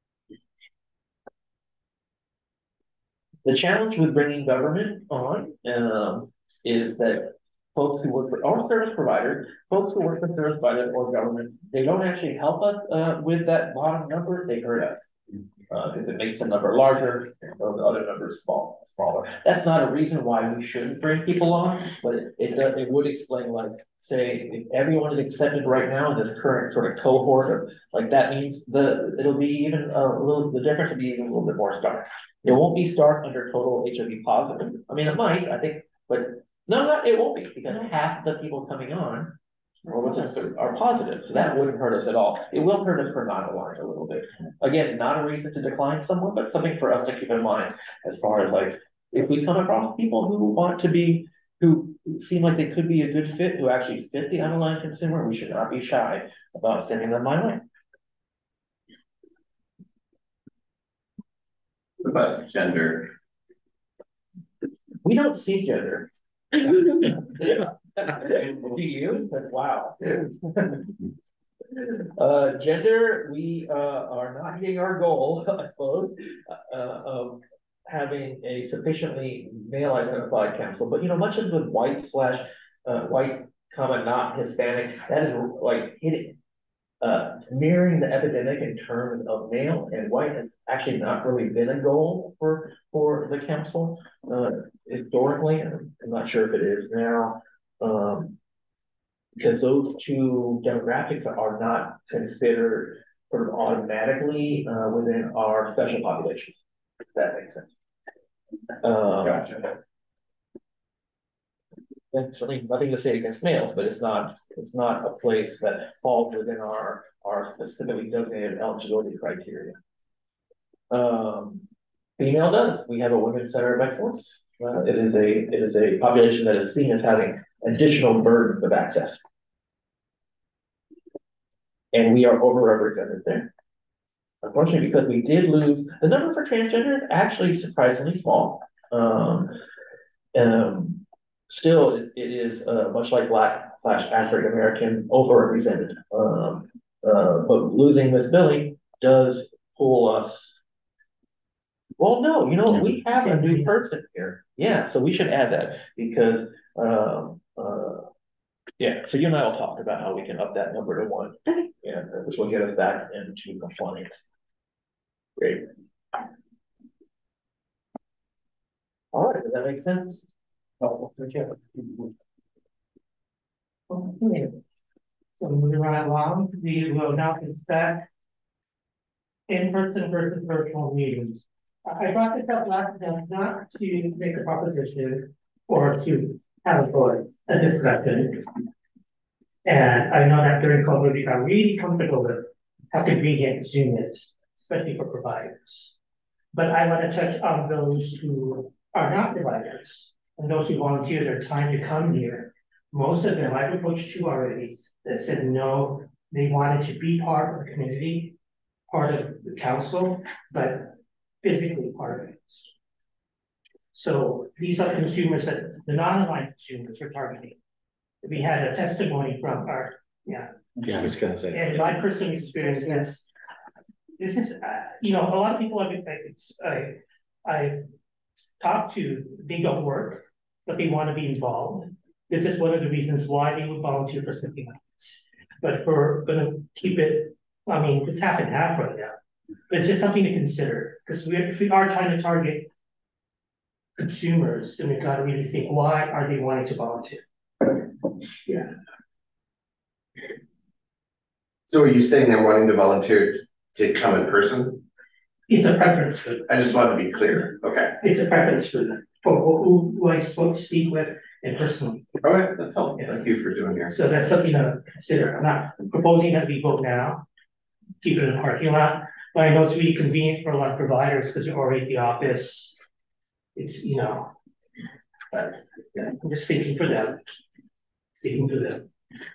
The challenge with bringing government on um, is that folks who work for our service providers, folks who work for service providers or government, they don't actually help us uh, with that bottom number, they hurt us. Because uh, it makes the number larger, or the other numbers small, smaller. That's not a reason why we shouldn't bring people on, but it it, does, it would explain, like, say, if everyone is accepted right now in this current sort of cohort, of, like that means the it'll be even a little, the difference will be even a little bit more stark. It won't be stark under total H I V positive. I mean, it might, I think, but no, no, it won't be because half the people coming on or what's it, are positive, so that wouldn't hurt us at all. It will hurt us for non-aligned a little bit. Again, not a reason to decline someone, but something for us to keep in mind as far as like, if we come across people who want to be, who seem like they could be a good fit, who actually fit the unaligned consumer, we should not be shy about sending them my way. What about gender? We don't see gender. Do you? Wow. Uh, gender, we uh, are not hitting our goal, I suppose, uh, of having a sufficiently male-identified council. But you know, much as with white slash uh, white, comma not Hispanic, that is like hitting, uh, mirroring the epidemic in terms of male and white has actually not really been a goal for for the council uh, historically. I'm not sure if it is now. Um, because those two demographics are not considered sort of automatically uh, within our special populations, if that makes sense. Um, gotcha. And certainly nothing to say against males, but it's not it's not a place that falls within our our specifically designated eligibility criteria. Um, female does. We have a women's center of excellence. Well, it is a, it is a population that is seen as having additional burden of access. And we are overrepresented there. Unfortunately, because we did lose, the number for transgender is actually surprisingly small. Um, um, still, it, it is uh, much like Black slash African American overrepresented. Um, uh, but losing Miss Billy does pull us. Well, no, you know, we have a new person here. Yeah, so we should add that because, um, uh, yeah, so you and I will talk about how we can up that number to one. Okay. Yeah, which will get us back into compliance. Great. All right, does that make sense? Oh, okay. Okay. So moving right along, we will now discuss in-person versus virtual meetings. I brought this up last time, not to make a proposition or to have a voice, a discussion. And I know that during COVID, we got really comfortable with how convenient Zoom is, especially for providers. But I want to touch on those who are not providers and those who volunteer their time to come here. Most of them, I've approached two already that said no, they wanted to be part of the community, part of the council, but physically part of it. So these are consumers that the non-aligned consumers are targeting. We had a testimony from our, yeah. Yeah, I was gonna say. And my personal experience is, this is, uh, you know, a lot of people I've I, I talked to, they don't work, but they want to be involved. This is one of the reasons why they would volunteer for something like this. But we're gonna keep it, I mean, it's half and half right now. But it's just something to consider, because we if we are trying to target consumers, then we've got to really think, why are they wanting to volunteer? Yeah. So are you saying they're wanting to volunteer to come in person? It's a preference for them. I just want to be clear. Okay. It's a preference for them, for who, who I spoke, speak with in person. All right, that's helpful. Yeah. Thank you for doing your. So that's something to consider. I'm not proposing that we vote now, keep it in the parking lot, but I know it's really convenient for a lot of providers because you're already at the office. It's, you know, but yeah, I'm just thinking for them, speaking for them.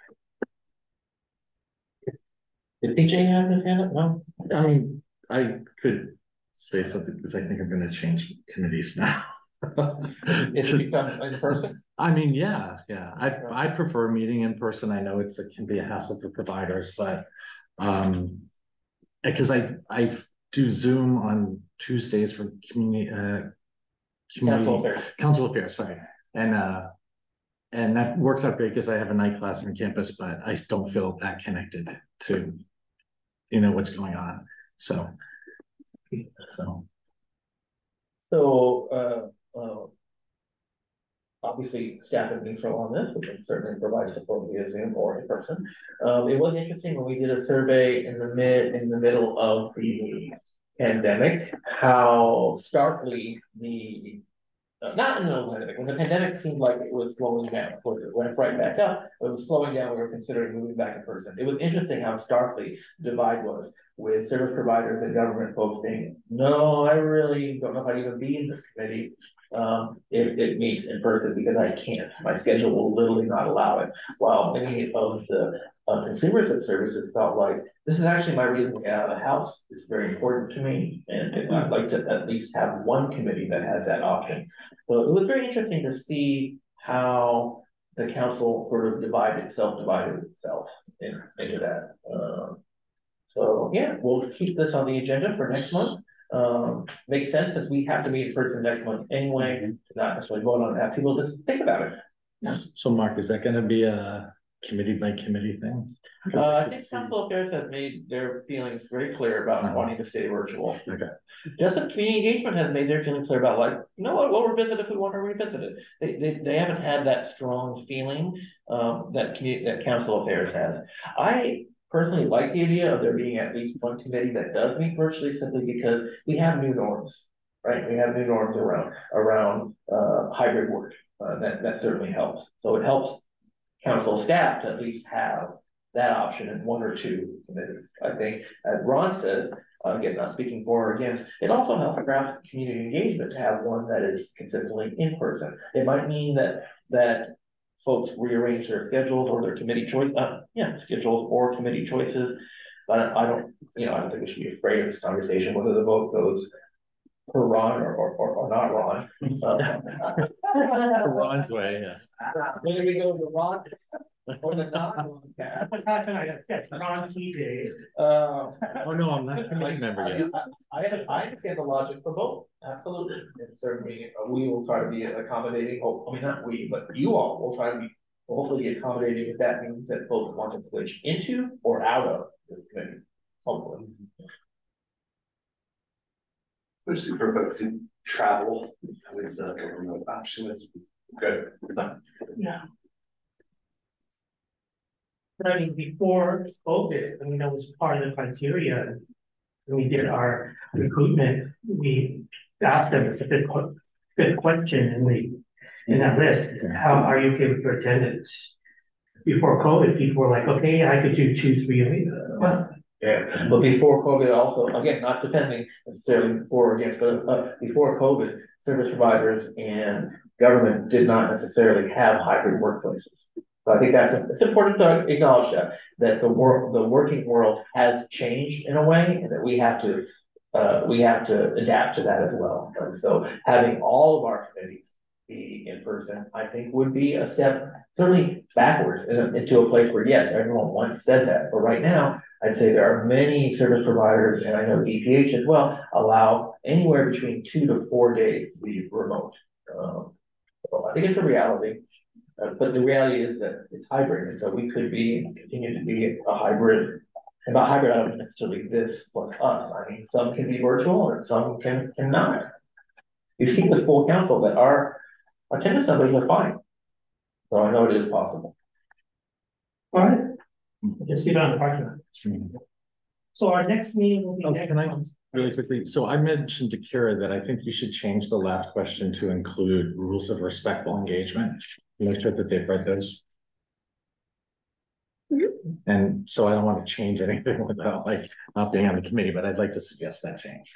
Did P J have his hand up? No? I mean, I could say something because I think I'm gonna change committees now. Is it become in person? I mean, yeah, yeah, I, I prefer meeting in person. I know it's, it can be a hassle for providers, but, um, because I, I do Zoom on Tuesdays for community, uh, community, Council affairs. council affairs, sorry. And, uh, and that works out great because I have a night class on campus, but I don't feel that connected to, you know, what's going on. So, so. So, uh, uh, obviously staff is neutral on this, we can certainly provide support via Zoom or in person. Um, it was interesting when we did a survey in the mid, in the middle of the pandemic, how starkly the, uh, not in the pandemic, when the pandemic seemed like it was slowing down, of course it went right back up, but it was slowing down, we were considering moving back in person. It was interesting how starkly the divide was with service providers and government folks saying, no, I really don't know if I'd even be in this committee um, if it meets in person because I can't. My schedule will literally not allow it. While many of the uh, consumers of services felt like, this is actually my reason to get out of the house. It's very important to me. And, and I'd like to at least have one committee that has that option. So it was very interesting to see how the council sort of divided itself, divided itself in, into that. Um, So yeah, we'll keep this on the agenda for next month. Um, makes sense that we have to meet in person next month anyway, to not necessarily vote on it, have people just think about it. So Mark, is that gonna be a committee by committee thing? Uh, I think council affairs have made their feelings very clear about Uh-huh. wanting to stay virtual. Okay. Just as community engagement has made their feelings clear about like, you know what, we'll revisit if we want to revisit it. They, they, they haven't had that strong feeling, um, that community, that council affairs has. I personally like the idea of there being at least one committee that does meet virtually simply because we have new norms, right? We have new norms around, around, uh, hybrid work. Uh, that, that certainly helps. So it helps council staff to at least have that option in one or two committees. I think, as Ron says, again, not speaking for or against, it also helps craft community engagement to have one that is consistently in person. It might mean that, that folks rearrange their schedules or their committee choice, uh, yeah, schedules or committee choices. But I don't, you know, I don't think we should be afraid of this conversation, whether the vote goes for Ron or, or, or, or not Ron. Uh, Ron's way, yes. Whether we go to Ron or the not Ron. What's happening, I said, Ron T J. Uh, Oh, no, I'm not a committee member yet. I, I, I understand the logic for both, absolutely, and certainly, uh, we will try to be accommodating, hope, I mean, not we, but you all will try to be, will hopefully be accommodating if that means that folks want to switch into or out of the committee, hopefully. Especially for folks who travel, always the remote option is good. Yeah. But I mean, before COVID, I mean, that was part of the criteria. When we did our recruitment, we asked them, it's a good, good question in the, in that list, how are you okay with your attendance? Before COVID, people were like, okay, I could do two, three a week. Well, yeah, but before COVID also, again, not depending necessarily for or against, but uh, before COVID, service providers and government did not necessarily have hybrid workplaces. So I think that's, it's important to acknowledge that, that the work, the working world has changed in a way and that we have to, uh, we have to adapt to that as well. And so having all of our committees be in person, I think would be a step certainly backwards in, into a place where, yes, everyone once said that, but right now, I'd say there are many service providers, and I know E P H as well, allow anywhere between two to four days to be remote. Um, so I think it's a reality. Uh, but the reality is that it's hybrid, and so we could be continue to be a hybrid. And by hybrid, I don't necessarily this plus us. I mean, some can be virtual and some can cannot. You see the full council that our attendance numbers are fine. So I know it is possible. all right, just get on the parking lot. So our next meeting will be Oh, next can I month. really quickly? So I mentioned to Kira that I think you should change the last question to include rules of respectful engagement. Make sure that they've read those. Mm-hmm. And so I don't want to change anything without like not being on the committee, but I'd like to suggest that change.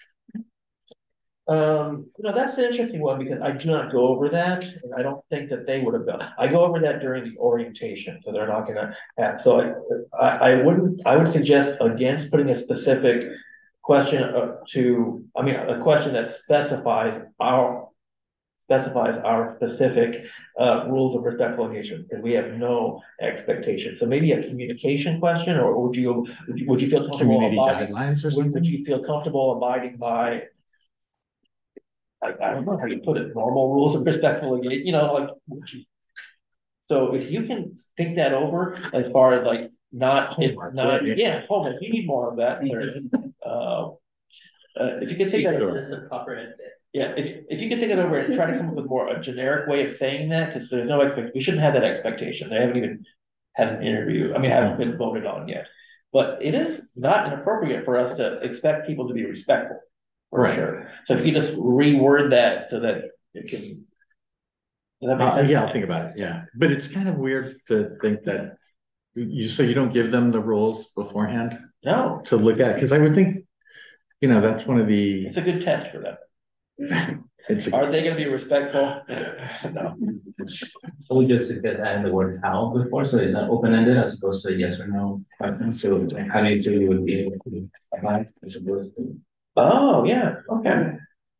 Um, you know, that's an interesting one because I do not go over that, and I don't think that they would have done. I go over that during the orientation, so they're not gonna have. So I, I, I wouldn't. I would suggest against putting a specific question uh, to. I mean, a question that specifies our specifies our specific uh, rules of respectful engagement because we have no expectation. So maybe a communication question, or would you would you, would you feel comfortable Community abiding, guidelines or would, something? would you feel comfortable abiding by? I, I don't know how you put it, normal rules of respectful engagement, you know, like. You, so if you can think that over as far as like not, Homework, not, yeah. yeah, homework, you need more of that. There it is. Uh, uh, if you could take that. Sure. Just the proper end. Yeah, if, if you could think it over and try to come up with more a generic way of saying that, because there's no expect, we shouldn't have that expectation. They haven't even had an interview. I mean, haven't been voted on yet. But it is not inappropriate for us to expect people to be respectful. For Right. sure. So if you just reword that so that it can. Does that make Uh, sense? yeah, I'll think about it. Yeah, but it's kind of weird to think that you so you don't give them the rules beforehand No, to look at, because I would think, you know, that's one of the. it's a good test for them. It's a, Are they gonna be respectful? No. We just suggest adding the word how before, so it's an open-ended as opposed to a yes or no question. So how do you do you would be able to apply as opposed to. Oh, yeah, okay.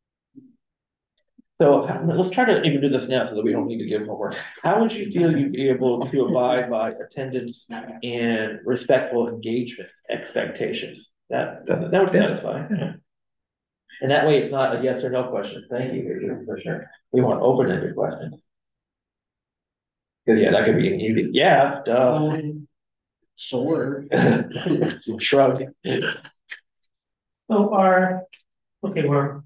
So how- let's try to even do this now so that we don't need to give homework. How would you feel you'd be able to abide by attendance and respectful engagement expectations? That, that that would satisfy. Yeah. And that way it's not a yes or no question. Thank you, Victor, for sure. We want open-ended questions. Cause yeah, that could be an easy, yeah, duh. Sure. Shrug. So our, okay, we're.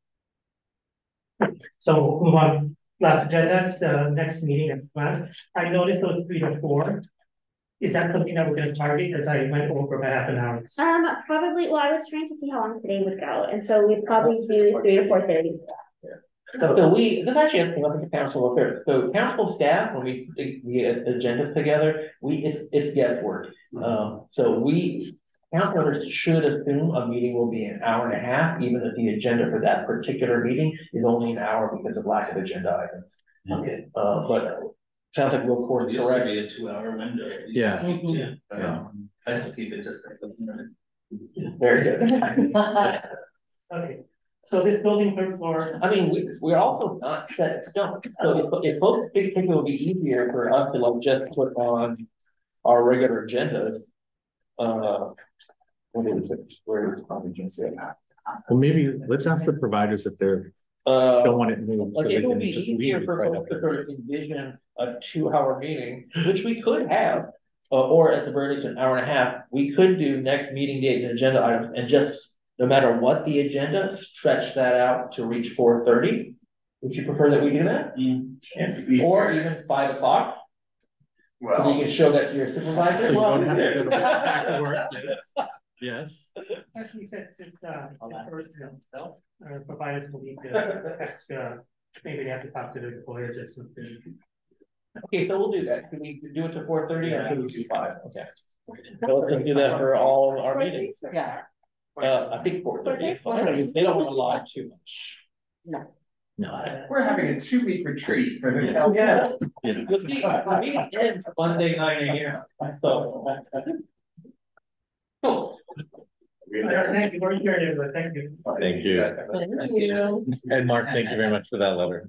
So we'll move on, last agenda, it's the next meeting next month. I noticed those three to four. Is that something that we're gonna target, as I went over about half an hour? Um, probably, well, I was trying to see how long today would go, and so we'd probably do three to four thirty. So we, this actually has come up with the council affairs, so council staff, when we put the the agendas together, we, it's, it's guesswork. Um, so we, council members should assume a meeting will be an hour and a half, even if the agenda for that particular meeting is only an hour because of lack of agenda items. Okay. Uh, but sounds like we'll course It used to correct. be a two hour window. Yeah. Yeah. Yeah. I still keep it just like. a- Very good. Okay, so this building third floor, I mean, we, we're also not set in stone, so if, if folks think it will be easier for us to like just put on our regular agendas. Uh. What is it, where is probably just say that? Well, maybe let's ask the providers if they're, Uh, don't want it moved. so like they it would can be just easier leave it for right folks up to there. sort of envision a two-hour meeting, which we could have. Uh, or at the very least, an hour and a half, we could do next meeting date and agenda items and just, no matter what the agenda, stretch that out to reach four thirty. Would you prefer that we do that? Yes, we- Or even five o'clock, so you Well, can show that to your So supervisor? you don't have to go back to work. Yes. actually said, since, uh, the first, uh, providers will need to text, uh, maybe they have to talk to the employers or something. Okay, so we'll do that. Can we do it to four thirty or can we do five? Okay. So let's do that for all our meetings. Yeah. Uh, I think four thirty is fine. They don't want to lie too much. No. We're having a two week retreat for the Yeah. council. Yeah. Yeah. The meeting, the meeting ends Monday nine a m. So. Cool. Thank you, very good, thank you. Thank you. Thank you. And Mark, thank you very much for that letter.